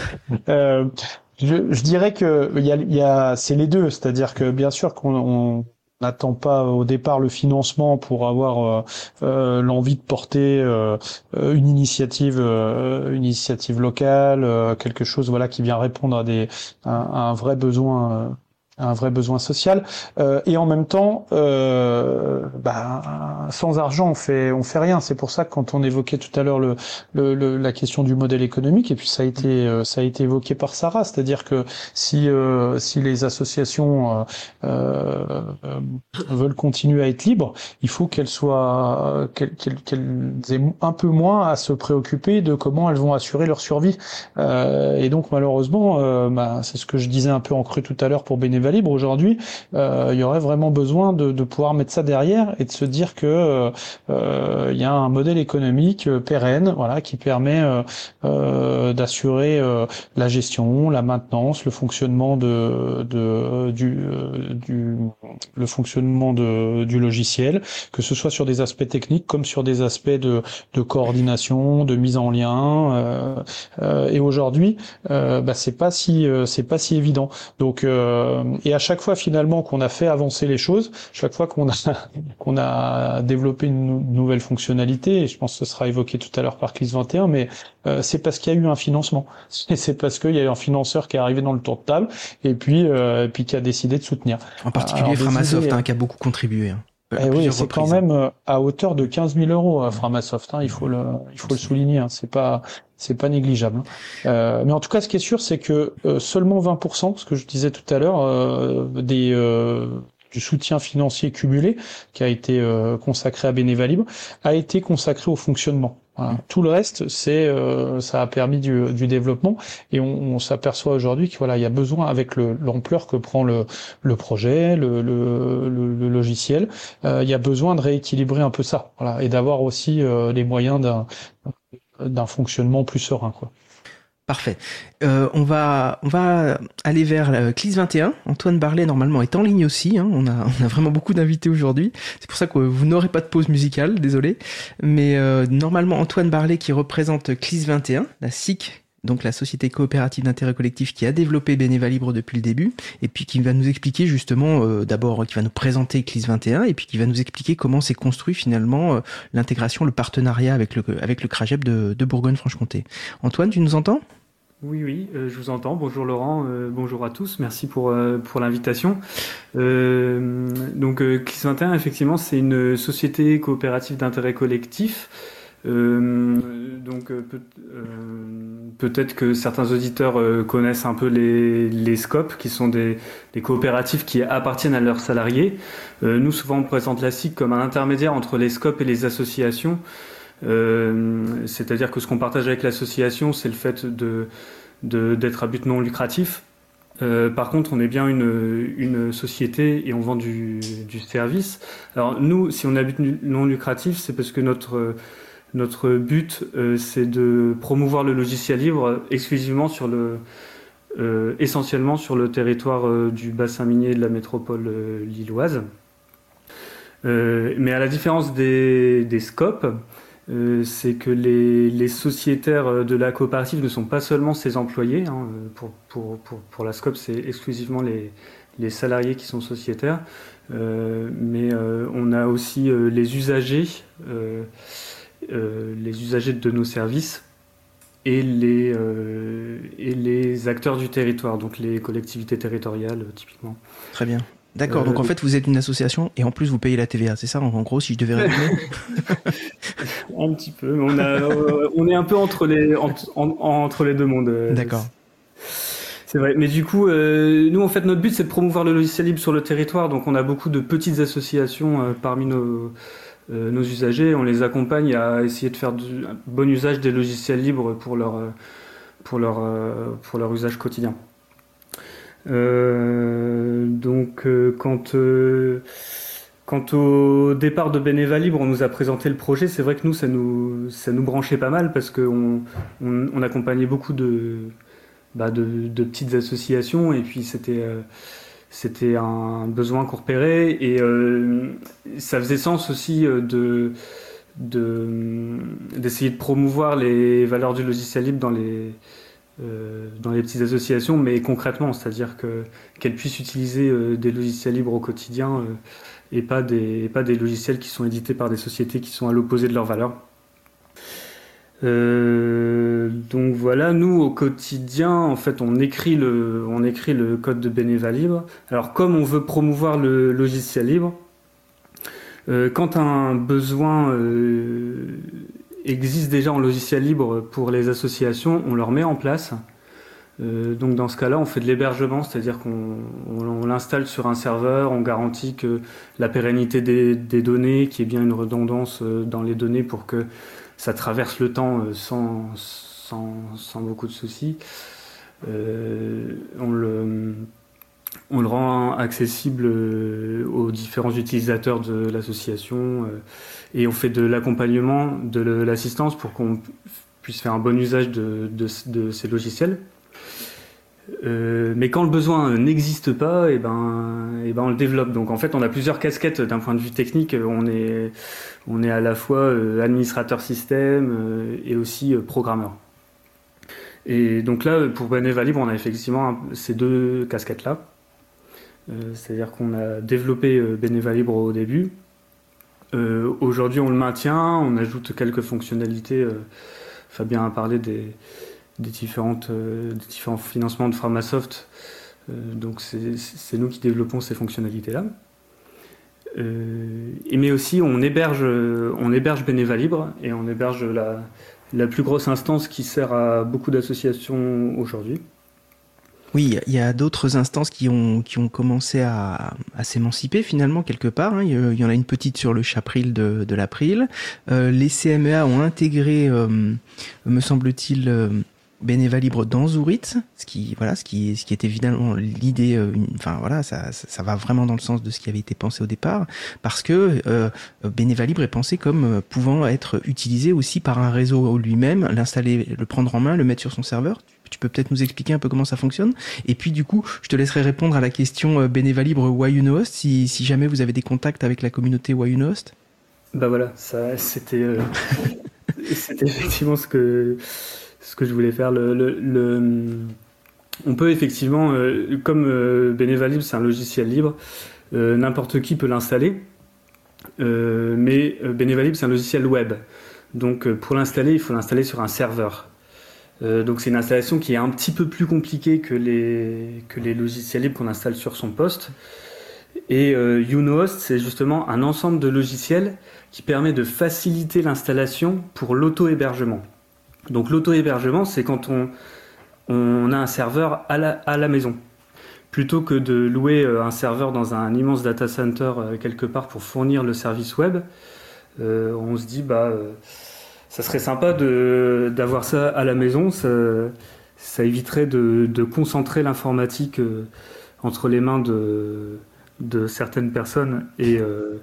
Je dirais que c'est les deux. C'est-à-dire que bien sûr qu'on n'attend pas au départ le financement pour avoir l'envie de porter une initiative locale, quelque chose qui vient répondre à un vrai besoin. Un vrai besoin social, et en même temps, sans argent on fait rien. C'est pour ça que quand on évoquait tout à l'heure la question du modèle économique, et puis ça a été évoqué par Sarah, c'est-à-dire que si les associations veulent continuer à être libres, il faut qu'elles aient un peu moins à se préoccuper de comment elles vont assurer leur survie. Et donc malheureusement, c'est ce que je disais un peu en creux tout à l'heure pour Bénéva Libre. Aujourd'hui, il y aurait vraiment besoin de pouvoir mettre ça derrière et de se dire que il y a un modèle économique pérenne, qui permet d'assurer la gestion, la maintenance, le fonctionnement du logiciel, que ce soit sur des aspects techniques comme sur des aspects de coordination, de mise en lien. Et aujourd'hui, c'est pas si évident. Donc et à chaque fois finalement qu'on a fait avancer les choses, chaque fois qu'on a développé une nouvelle fonctionnalité, et je pense que ce sera évoqué tout à l'heure par CLIS 21, mais c'est parce qu'il y a eu un financement. Et c'est parce qu'il y a eu un financeur qui est arrivé dans le tour de table et puis qui a décidé de soutenir. En particulier Framasoft, qui a beaucoup contribué. Oui, c'est quand même à hauteur de 15 000 euros à Framasoft. Il faut le souligner. C'est pas négligeable. Mais en tout cas, ce qui est sûr, c'est que seulement 20%, ce que je disais tout à l'heure, du soutien financier cumulé qui a été consacré à Bénéva Libre a été consacré au fonctionnement. Voilà. Tout le reste, ça a permis du développement, et on s'aperçoit aujourd'hui qu'il y a besoin, avec l'ampleur que prend le projet, le logiciel, il y a besoin de rééquilibrer un peu ça, et d'avoir aussi les moyens d'un fonctionnement plus serein, quoi. Parfait. On va aller vers CLIS 21. Antoine Barlet, normalement, est en ligne aussi. On a vraiment beaucoup d'invités aujourd'hui. C'est pour ça que vous n'aurez pas de pause musicale, désolé. Mais normalement, Antoine Barlet, qui représente CLIS 21, la SIC, donc la Société Coopérative d'Intérêt Collectif, qui a développé Bénéva Libre depuis le début, et puis qui va nous expliquer justement, d'abord, qui va nous présenter CLIS 21, et puis qui va nous expliquer comment s'est construit finalement l'intégration, le partenariat avec le CRAGEP de Bourgogne-Franche-Comté. Antoine, tu nous entends ? Oui, je vous entends. Bonjour Laurent, bonjour à tous. Merci pour l'invitation. Donc CLIS 21, effectivement, c'est une société coopérative d'intérêt collectif. Peut-être que certains auditeurs connaissent un peu les SCOP, qui sont des coopératives qui appartiennent à leurs salariés. Nous, souvent, on présente la SIC comme un intermédiaire entre les SCOP et les associations. C'est-à-dire que ce qu'on partage avec l'association, c'est le fait d'être à but non lucratif. Par contre, on est bien une société et on vend du service. Alors nous, si on a but non lucratif, c'est parce que notre but, c'est de promouvoir le logiciel libre exclusivement essentiellement sur le territoire du bassin minier de la métropole lilloise. Mais à la différence des SCOP, c'est que les sociétaires de la coopérative ne sont pas seulement ses employés. Pour la SCOP, c'est exclusivement les salariés qui sont sociétaires. Mais on a aussi les usagers de nos services et les acteurs du territoire, donc les collectivités territoriales typiquement. Très bien. D'accord, donc en fait vous êtes une association et en plus vous payez la TVA, c'est ça en gros si je devais résumer? Un petit peu, on est un peu entre les deux mondes. D'accord. C'est vrai, mais du coup, nous en fait notre but c'est de promouvoir le logiciel libre sur le territoire, donc on a beaucoup de petites associations parmi nos usagers, on les accompagne à essayer de faire un bon usage des logiciels libres pour leur usage quotidien. Quant au départ de Bénéva Libre, on nous a présenté le projet. C'est vrai que nous, ça nous branchait pas mal parce qu'on accompagnait beaucoup de petites associations, et puis c'était un besoin qu'on repérait, et ça faisait sens aussi d'essayer de promouvoir les valeurs du logiciel libre dans les petites associations, mais concrètement, c'est-à-dire qu'elles puissent utiliser des logiciels libres au quotidien, et pas des logiciels qui sont édités par des sociétés qui sont à l'opposé de leurs valeurs. Donc voilà, nous au quotidien, en fait, on écrit le code de Beneva Libre. Alors comme on veut promouvoir le logiciel libre, quand un besoin existe déjà en logiciel libre pour les associations, on le remet en place. Donc dans ce cas-là, on fait de l'hébergement, c'est-à-dire qu'on l'installe sur un serveur, on garantit que la pérennité des données, qu'il y ait bien une redondance dans les données pour que ça traverse le temps sans beaucoup de soucis. On le rend accessible aux différents utilisateurs de l'association, et on fait de l'accompagnement, de l'assistance pour qu'on puisse faire un bon usage de ces logiciels. Mais quand le besoin n'existe pas, et ben on le développe. Donc en fait, on a plusieurs casquettes d'un point de vue technique. On est à la fois administrateur système et aussi programmeur. Et donc là, pour Beneva Libre, on a effectivement ces deux casquettes-là. C'est-à-dire qu'on a développé Beneva Libre au début. Aujourd'hui, on le maintient, on ajoute quelques fonctionnalités. Fabien a parlé des différents financements de Framasoft. Donc c'est nous qui développons ces fonctionnalités-là. Mais aussi on héberge Beneva Libre, et on héberge la plus grosse instance qui sert à beaucoup d'associations aujourd'hui. Oui, il y a d'autres instances qui ont commencé à s'émanciper finalement quelque part. Hein. Il y en a une petite sur le chapril de l'April. Les CMEA ont intégré, me semble-t-il, Beneva Libre dans Zourit, ce qui est évidemment l'idée. Ça va vraiment dans le sens de ce qui avait été pensé au départ, parce que Beneva Libre est pensé comme pouvant être utilisé aussi par un réseau lui-même, l'installer, le prendre en main, le mettre sur son serveur. Tu peux peut-être nous expliquer un peu comment ça fonctionne, et puis du coup je te laisserai répondre à la question Beneva Libre Why You Know Host, si jamais vous avez des contacts avec la communauté Why You Know Host. Bah voilà, ça c'était effectivement ce que je voulais faire. On peut effectivement, comme Beneva Libre c'est un logiciel libre, n'importe qui peut l'installer, mais Beneva Libre c'est un logiciel web, donc pour l'installer il faut l'installer sur un serveur. Donc c'est une installation qui est un petit peu plus compliquée que les logiciels libres qu'on installe sur son poste. Et YouKnowHost, c'est justement un ensemble de logiciels qui permet de faciliter l'installation pour l'auto-hébergement. Donc l'auto-hébergement, c'est quand on a un serveur à la maison. Plutôt que de louer un serveur dans un immense data center quelque part pour fournir le service web, on se dit ça serait sympa d'avoir ça à la maison. Ça éviterait de concentrer l'informatique entre les mains de certaines personnes, et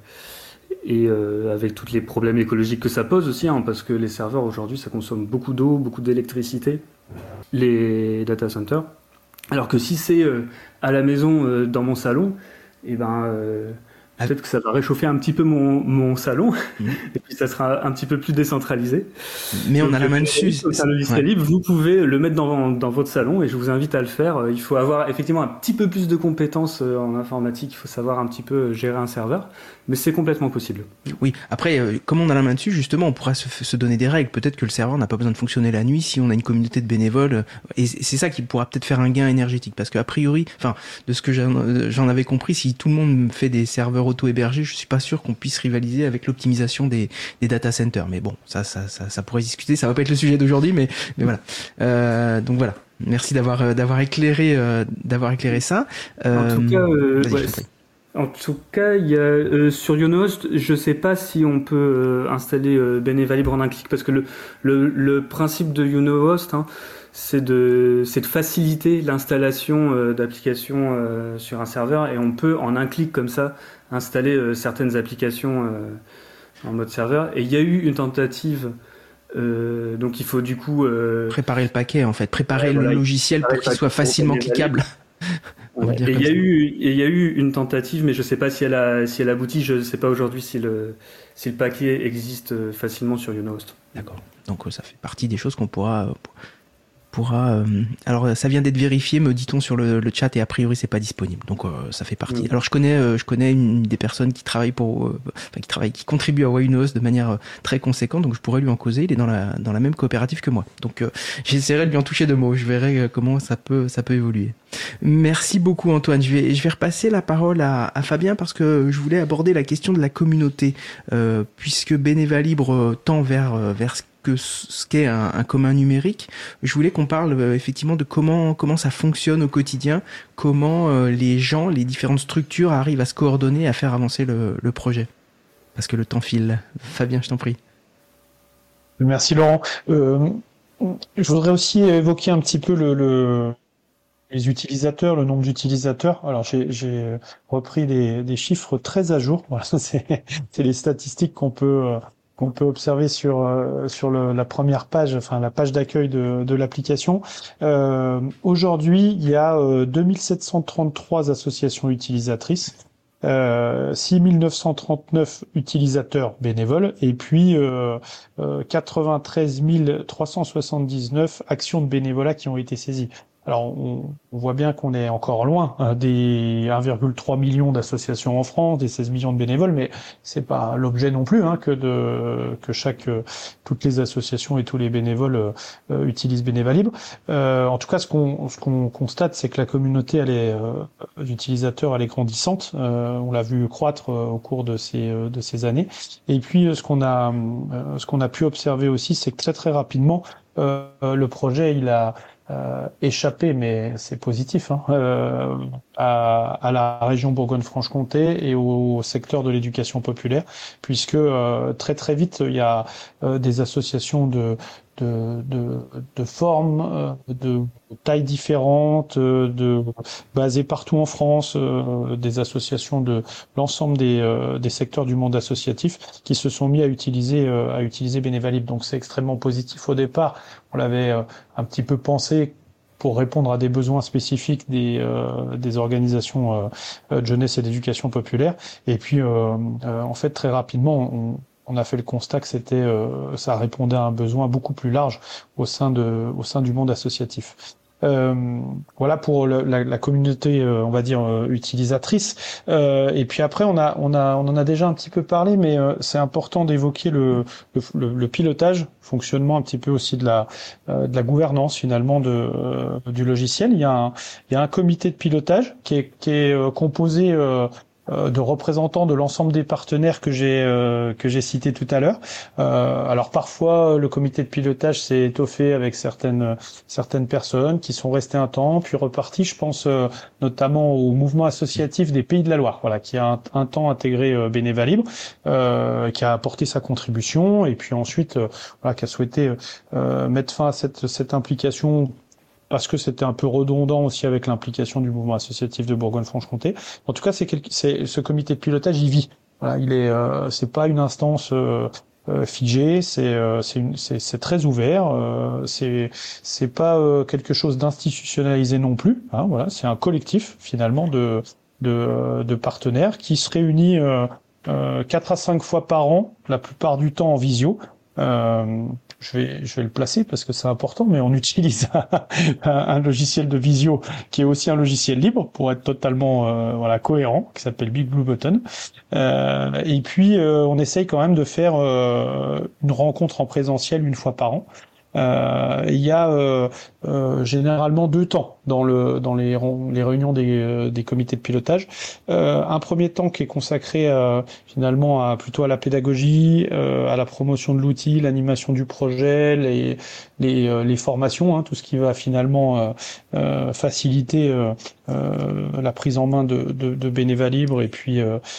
avec tous les problèmes écologiques que ça pose aussi, hein, parce que les serveurs aujourd'hui ça consomme beaucoup d'eau, beaucoup d'électricité, les data centers. Alors que si c'est à la maison, dans mon salon, peut-être que ça va réchauffer un petit peu mon salon, et puis ça sera un petit peu plus décentralisé. Mais on a la main dessus. C'est un logiciel libre, vous pouvez le mettre dans votre salon, et je vous invite à le faire. Il faut avoir effectivement un petit peu plus de compétences en informatique, il faut savoir un petit peu gérer un serveur, mais c'est complètement possible. Oui, après, comme on a la main dessus, justement, on pourra se donner des règles. Peut-être que le serveur n'a pas besoin de fonctionner la nuit si on a une communauté de bénévoles, et c'est ça qui pourra peut-être faire un gain énergétique, parce qu'a priori, de ce que j'en avais compris, si tout le monde fait des serveurs auto-hébergés, je suis pas sûr qu'on puisse rivaliser avec l'optimisation des data centers. Mais bon, ça pourrait discuter. Ça va pas être le sujet d'aujourd'hui, mais voilà. Donc voilà. Merci d'avoir éclairé ça. En tout cas, il y a sur YouKnowHost, je sais pas si on peut installer Beneva Libre en un clic, parce que le principe de YouKnowHost, hein, c'est de faciliter l'installation d'applications sur un serveur, et on peut en un clic comme ça installer certaines applications en mode serveur. Et il y a eu une tentative Donc il faut du coup préparer le paquet en fait, préparer le logiciel pour qu'il soit facilement cliquable. Ouais. Et il y a eu une tentative, mais je sais pas si elle aboutit. Je sais pas aujourd'hui si le paquet existe facilement sur Unohost. D'accord. Donc ça fait partie des choses qu'on pourra. Alors ça vient d'être vérifié, me dit-on sur le chat, et a priori c'est pas disponible. Donc ça fait partie. Alors je connais une des personnes qui travaille qui contribue à Unohost de manière très conséquente, donc je pourrais lui en causer. Il est dans la même coopérative que moi. Donc j'essaierai de lui en toucher 2 mots. Je verrai comment ça peut évoluer. Merci beaucoup Antoine. Je vais repasser la parole à Fabien parce que je voulais aborder la question de la communauté, puisque Beneva Libre tend vers ce qu'est un commun numérique. Je voulais qu'on parle effectivement de comment ça fonctionne au quotidien, comment les gens, les différentes structures arrivent à se coordonner, à faire avancer le projet. Parce que le temps file. Fabien, je t'en prie. Merci Laurent. Je voudrais aussi évoquer un petit peu les utilisateurs, le nombre d'utilisateurs. Alors j'ai repris des chiffres très à jour. Voilà, c'est les statistiques qu'on peut observer sur la première page, enfin la page d'accueil de l'application. Aujourd'hui, il y a 2733 associations utilisatrices, 6939 utilisateurs bénévoles et puis 93 379 actions de bénévolat qui ont été saisies. Alors, on voit bien qu'on est encore loin des 1,3 million d'associations en France, des 16 millions de bénévoles, mais c'est pas l'objet non plus que toutes les associations et tous les bénévoles utilisent Beneva Libre. En tout cas, ce qu'on constate, c'est que la communauté d'utilisateurs, elle est grandissante. On l'a vu croître au cours de ces années. Et puis, ce qu'on a pu observer aussi, c'est que très rapidement, le projet, il a échappé, mais c'est positif, à la région Bourgogne-Franche-Comté et au secteur de l'éducation populaire, puisque très vite il y a des associations de formes, de tailles différentes, basées partout en France, des associations de l'ensemble des secteurs du monde associatif qui se sont mis à utiliser Beneva Libre. Donc c'est extrêmement positif. Au départ, on l'avait un petit peu pensé pour répondre à des besoins spécifiques des organisations de jeunesse et d'éducation populaire. Et puis, en fait, très rapidement, on a fait le constat que ça répondait à un besoin beaucoup plus large au sein du monde associatif. Voilà pour la communauté, on va dire utilisatrice. Et puis après, on en a déjà un petit peu parlé, mais c'est important d'évoquer le pilotage, fonctionnement un petit peu aussi de la gouvernance finalement du logiciel. Il y a un comité de pilotage qui est composé de représentants de l'ensemble des partenaires que j'ai cités tout à l'heure. Alors parfois le comité de pilotage s'est étoffé avec certaines personnes qui sont restées un temps puis reparties. Je pense notamment au mouvement associatif des Pays de la Loire, voilà, qui a un temps intégré Beneva Libre, qui a apporté sa contribution et puis ensuite qui a souhaité mettre fin à cette implication, parce que c'était un peu redondant aussi avec l'implication du mouvement associatif de Bourgogne-Franche-Comté. En tout cas, c'est ce comité de pilotage, il vit. Voilà, c'est pas une instance figée, c'est très ouvert. C'est pas quelque chose d'institutionnalisé non plus. Voilà, c'est un collectif finalement de partenaires qui se réunit 4 à 5 fois par an, la plupart du temps en visio. Je vais le placer parce que c'est important, mais on utilise un logiciel de visio qui est aussi un logiciel libre pour être totalement cohérent, qui s'appelle Big Blue Button. Et puis on essaye quand même de faire une rencontre en présentiel 1 fois par an. Il y a généralement 2 temps dans les réunions des comités de pilotage. Un premier temps qui est consacré finalement plutôt à la pédagogie, à la promotion de l'outil, l'animation du projet, les formations, tout ce qui va finalement faciliter la prise en main de Beneva Libre et puis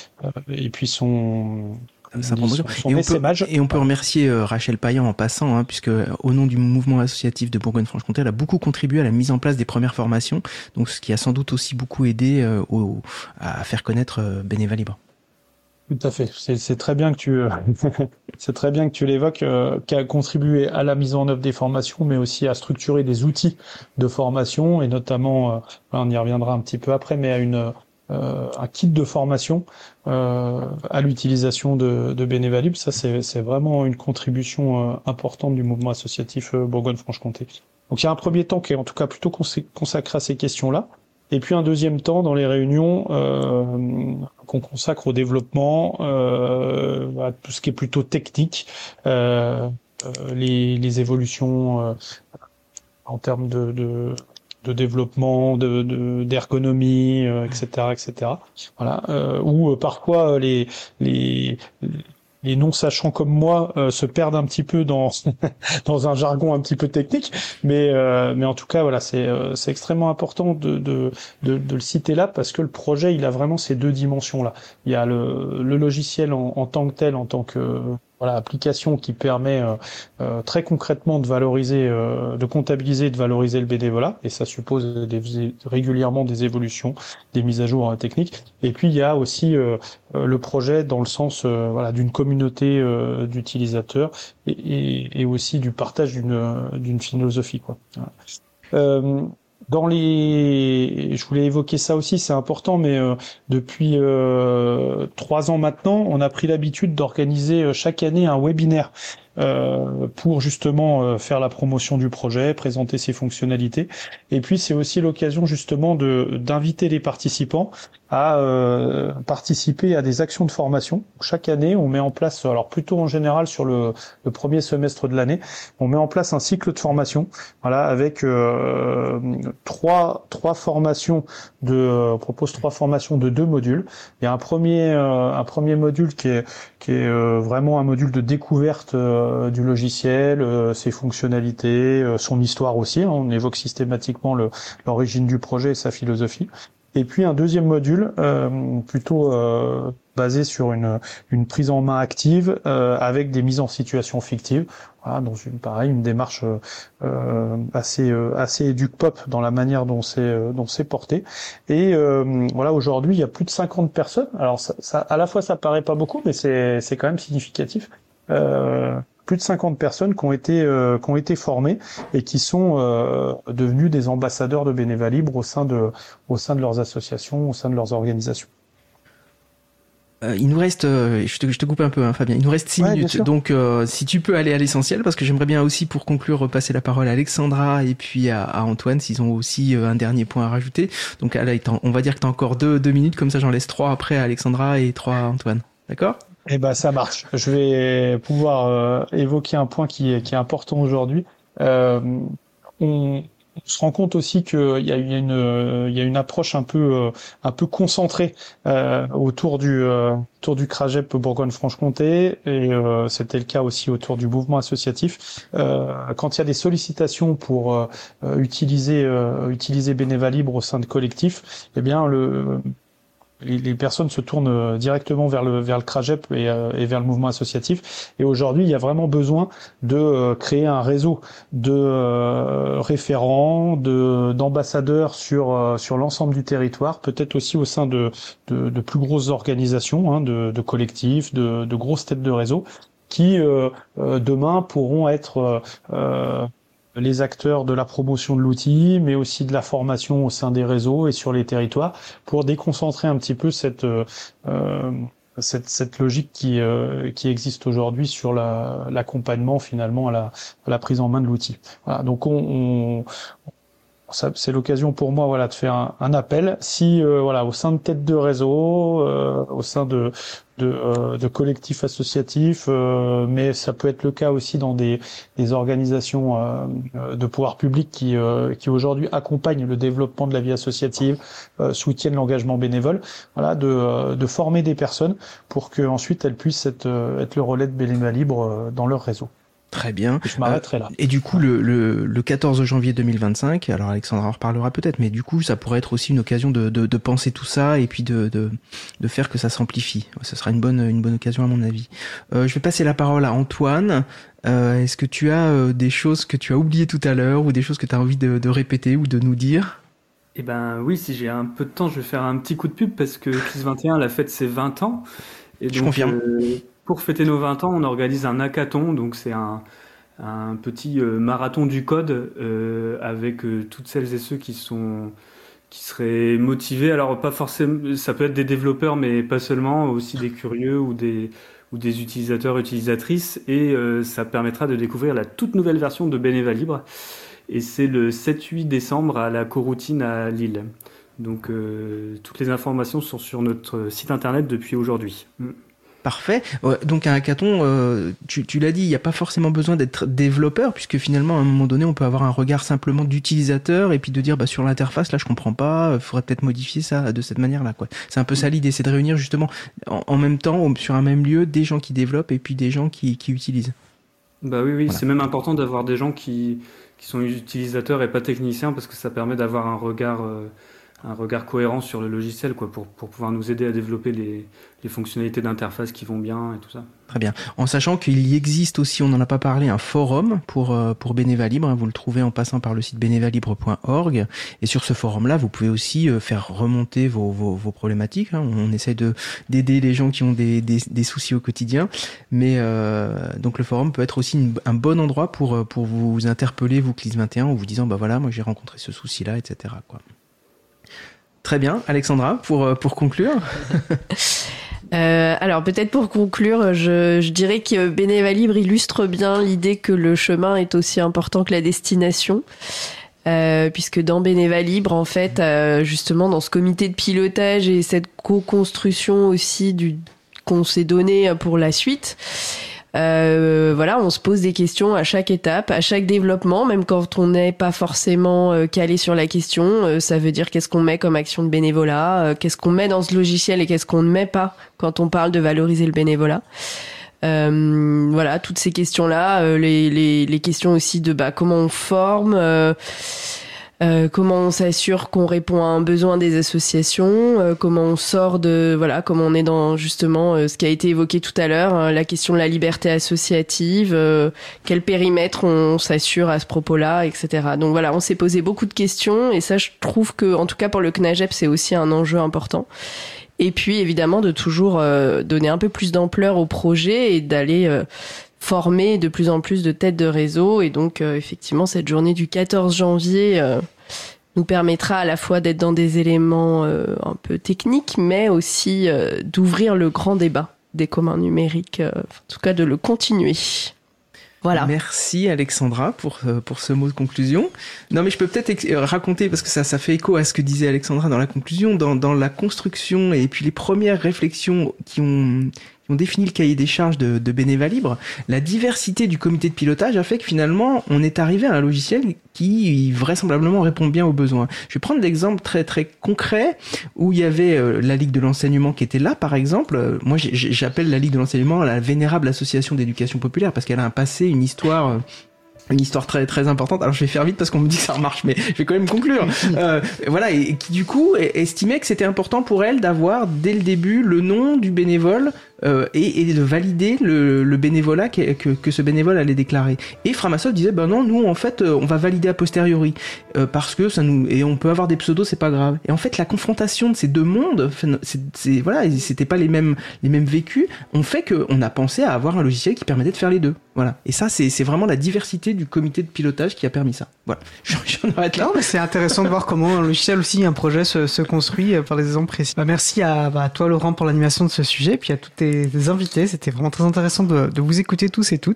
son et on peut remercier Rachel Payan en passant, puisque au nom du mouvement associatif de Bourgogne-Franche-Comté, elle a beaucoup contribué à la mise en place des premières formations, donc ce qui a sans doute aussi beaucoup aidé à faire connaître Beneva Libre. Tout à fait. C'est très bien que tu c'est très bien que tu l'évoques, qui a contribué à la mise en œuvre des formations, mais aussi à structurer des outils de formation et notamment, on y reviendra un petit peu après, mais à un kit de formation à l'utilisation de Bénévalib. Ça, c'est vraiment une contribution importante du mouvement associatif Bourgogne-Franche-Comté. Donc il y a un premier temps qui est en tout cas plutôt consacré à ces questions-là. Et puis un deuxième temps dans les réunions qu'on consacre au développement, à tout ce qui est plutôt technique, les évolutions en termes de développement, d'ergonomie, etc., etc. Voilà, où parfois les non-sachants comme moi se perdent un petit peu dans dans un jargon un petit peu technique, mais en tout cas voilà, c'est extrêmement important de le citer là parce que le projet il a vraiment ces deux dimensions là. Il y a le logiciel en tant que tel, en tant que voilà, application qui permet très concrètement de valoriser, de comptabiliser et de valoriser le bénévolat, et ça suppose régulièrement des évolutions, des mises à jour techniques. Et puis il y a aussi le projet dans le sens voilà, d'une communauté d'utilisateurs et aussi du partage d'une philosophie, quoi. Voilà. Je voulais évoquer ça aussi, c'est important, mais depuis 3 ans maintenant, on a pris l'habitude d'organiser chaque année un webinaire pour justement faire la promotion du projet, présenter ses fonctionnalités. Et puis c'est aussi l'occasion justement d'inviter les participants à participer à des actions de formation. Chaque année, on met en place, alors plutôt en général sur le premier semestre de l'année, on met en place un cycle de formation, voilà, avec trois formations on propose 3 formations de 2 modules. Il y a un premier module qui est vraiment un module de découverte du logiciel, ses fonctionnalités, son histoire aussi. Hein, on évoque systématiquement l'origine du projet et sa philosophie. Et puis un deuxième module plutôt basé sur une prise en main active avec des mises en situation fictives. Voilà, dans une démarche assez éduc-pop dans la manière dont c'est porté. Et voilà, aujourd'hui il y a plus de 50 personnes. Alors ça à la fois ça paraît pas beaucoup, mais c'est quand même significatif. Plus de 50 personnes qui ont été formées et qui sont devenues des ambassadeurs de Bénéva Libre au sein de leurs associations, au sein de leurs organisations. Il nous reste, je te coupe un peu, hein, Fabien. Il nous reste 6 minutes, donc si tu peux aller à l'essentiel, parce que j'aimerais bien aussi, pour conclure, repasser la parole à Alexandra et puis à Antoine, s'ils ont aussi un dernier point à rajouter. Donc là, on va dire que t'as encore 2 minutes, comme ça j'en laisse 3 après à Alexandra et 3 à Antoine. D'accord ? Eh ben ça marche. Je vais pouvoir évoquer un point qui est important aujourd'hui. On se rend compte aussi qu'il y a une approche un peu concentrée autour du CRAGEP Bourgogne-Franche-Comté, et c'était le cas aussi autour du mouvement associatif. Quand il y a des sollicitations pour utiliser Bénéva Libre au sein de collectifs, eh bien les personnes se tournent directement vers le CRAGEP et vers le mouvement associatif. Et aujourd'hui, il y a vraiment besoin de créer un réseau de référents, d'ambassadeurs sur l'ensemble du territoire, peut-être aussi au sein de plus grosses organisations, hein, de collectifs, de grosses têtes de réseau, qui demain pourront être les acteurs de la promotion de l'outil, mais aussi de la formation au sein des réseaux et sur les territoires, pour déconcentrer un petit peu cette logique qui existe aujourd'hui sur l'accompagnement finalement à la prise en main de l'outil. Voilà, donc c'est l'occasion pour moi, voilà, de faire un appel. Si voilà, au sein de têtes de réseau, au sein de collectifs associatifs, mais ça peut être le cas aussi dans des organisations de pouvoir public qui aujourd'hui accompagnent le développement de la vie associative, soutiennent l'engagement bénévole. Voilà, de former des personnes pour que ensuite elles puissent être le relais de Bénéva Libre dans leur réseau. Très bien. Je m'arrêterai là. Et du coup, le 14 janvier 2025, alors Alexandra en reparlera peut-être, mais du coup, ça pourrait être aussi une occasion de penser tout ça et puis de faire que ça s'amplifie. Ce sera une bonne occasion à mon avis. Je vais passer la parole à Antoine. Est-ce que tu as des choses que tu as oubliées tout à l'heure ou des choses que tu as envie de répéter ou de nous dire ? Eh ben oui, si j'ai un peu de temps, je vais faire un petit coup de pub parce que Plus 21, la fête, c'est 20 ans. Et donc, Je confirme. Pour fêter nos 20 ans, on organise un hackathon, donc c'est un petit marathon du code avec toutes celles et ceux qui seraient motivés. Alors pas forcément, ça peut être des développeurs, mais pas seulement, aussi des curieux ou des utilisateurs, utilisatrices, et ça permettra de découvrir la toute nouvelle version de Beneva Libre. Et c'est le 7-8 décembre à la Coroutine à Lille. Donc toutes les informations sont sur notre site internet depuis aujourd'hui. Parfait. Donc un hackathon, tu l'as dit, il n'y a pas forcément besoin d'être développeur, puisque finalement à un moment donné on peut avoir un regard simplement d'utilisateur et puis de dire sur l'interface là je comprends pas, il faudrait peut-être modifier ça de cette manière là quoi. C'est un peu ça l'idée, c'est de réunir justement en même temps sur un même lieu des gens qui développent et puis des gens qui utilisent. Bah oui, Voilà. C'est même important d'avoir des gens qui sont utilisateurs et pas techniciens, parce que ça permet d'avoir un regard cohérent sur le logiciel, quoi, pour pouvoir nous aider à développer les fonctionnalités d'interface qui vont bien et tout ça. Très bien. En sachant qu'il y existe aussi, on n'en a pas parlé, un forum pour Beneva Libre. Vous le trouvez en passant par le site benevalibre.org. Et sur ce forum-là, vous pouvez aussi faire remonter vos problématiques. On essaie d'aider les gens qui ont des soucis au quotidien. Mais donc le forum peut être aussi un bon endroit pour vous interpeller, vous CLIS 21, en vous disant voilà, moi j'ai rencontré ce souci-là, etc. quoi. Très bien, Alexandra, pour conclure. Alors peut-être pour conclure, je dirais que Beneva Libre illustre bien l'idée que le chemin est aussi important que la destination, puisque dans Beneva Libre, en fait, justement dans ce comité de pilotage et cette co-construction aussi qu'on s'est donné pour la suite, on se pose des questions à chaque étape, à chaque développement, même quand on n'est pas forcément calé sur la question. Ça veut dire qu'est-ce qu'on met comme action de bénévolat, qu'est-ce qu'on met dans ce logiciel et qu'est-ce qu'on ne met pas quand on parle de valoriser le bénévolat. Toutes ces questions-là, les questions aussi de comment on forme, comment on s'assure qu'on répond à un besoin des associations, comment on sort comment on est dans justement ce qui a été évoqué tout à l'heure, la question de la liberté associative, quel périmètre on s'assure à ce propos-là, etc. Donc on s'est posé beaucoup de questions et ça, je trouve que, en tout cas pour le CNAGEP, c'est aussi un enjeu important. Et puis évidemment de toujours donner un peu plus d'ampleur au projet et d'aller former de plus en plus de têtes de réseau. Et donc, effectivement, cette journée du 14 janvier nous permettra à la fois d'être dans des éléments un peu techniques, mais aussi d'ouvrir le grand débat des communs numériques, en tout cas de le continuer. Voilà. Merci Alexandra pour ce mot de conclusion. Non mais je peux peut-être raconter, parce que ça fait écho à ce que disait Alexandra dans la conclusion, dans la construction et puis les premières réflexions qui ont défini le cahier des charges de Beneva Libre. La diversité du comité de pilotage a fait que finalement on est arrivé à un logiciel qui vraisemblablement répond bien aux besoins. Je vais prendre l'exemple très très concret où il y avait la Ligue de l'enseignement qui était là par exemple. Moi j'appelle la Ligue de l'enseignement la vénérable association d'éducation populaire parce qu'elle a un passé, une histoire très très importante. Alors je vais faire vite parce qu'on me dit que ça marche, mais je vais quand même conclure. Et qui du coup estimait que c'était important pour elle d'avoir dès le début le nom du bénévole et de valider le bénévolat que ce bénévole allait déclarer. Et Framasoft disait non, nous en fait on va valider a posteriori parce que et on peut avoir des pseudos, c'est pas grave. Et en fait la confrontation de ces deux mondes, c'était pas les mêmes vécus, ont fait qu'on a pensé à avoir un logiciel qui permettait de faire les deux. Voilà. Et ça c'est vraiment la diversité du comité de pilotage qui a permis ça. Voilà. J'en arrête là. Non, mais c'est intéressant de voir comment un logiciel aussi, un projet se construit par des exemples précis. Merci à toi Laurent pour l'animation de ce sujet, puis à tous tes invités. C'était vraiment très intéressant de vous écouter tous et toutes.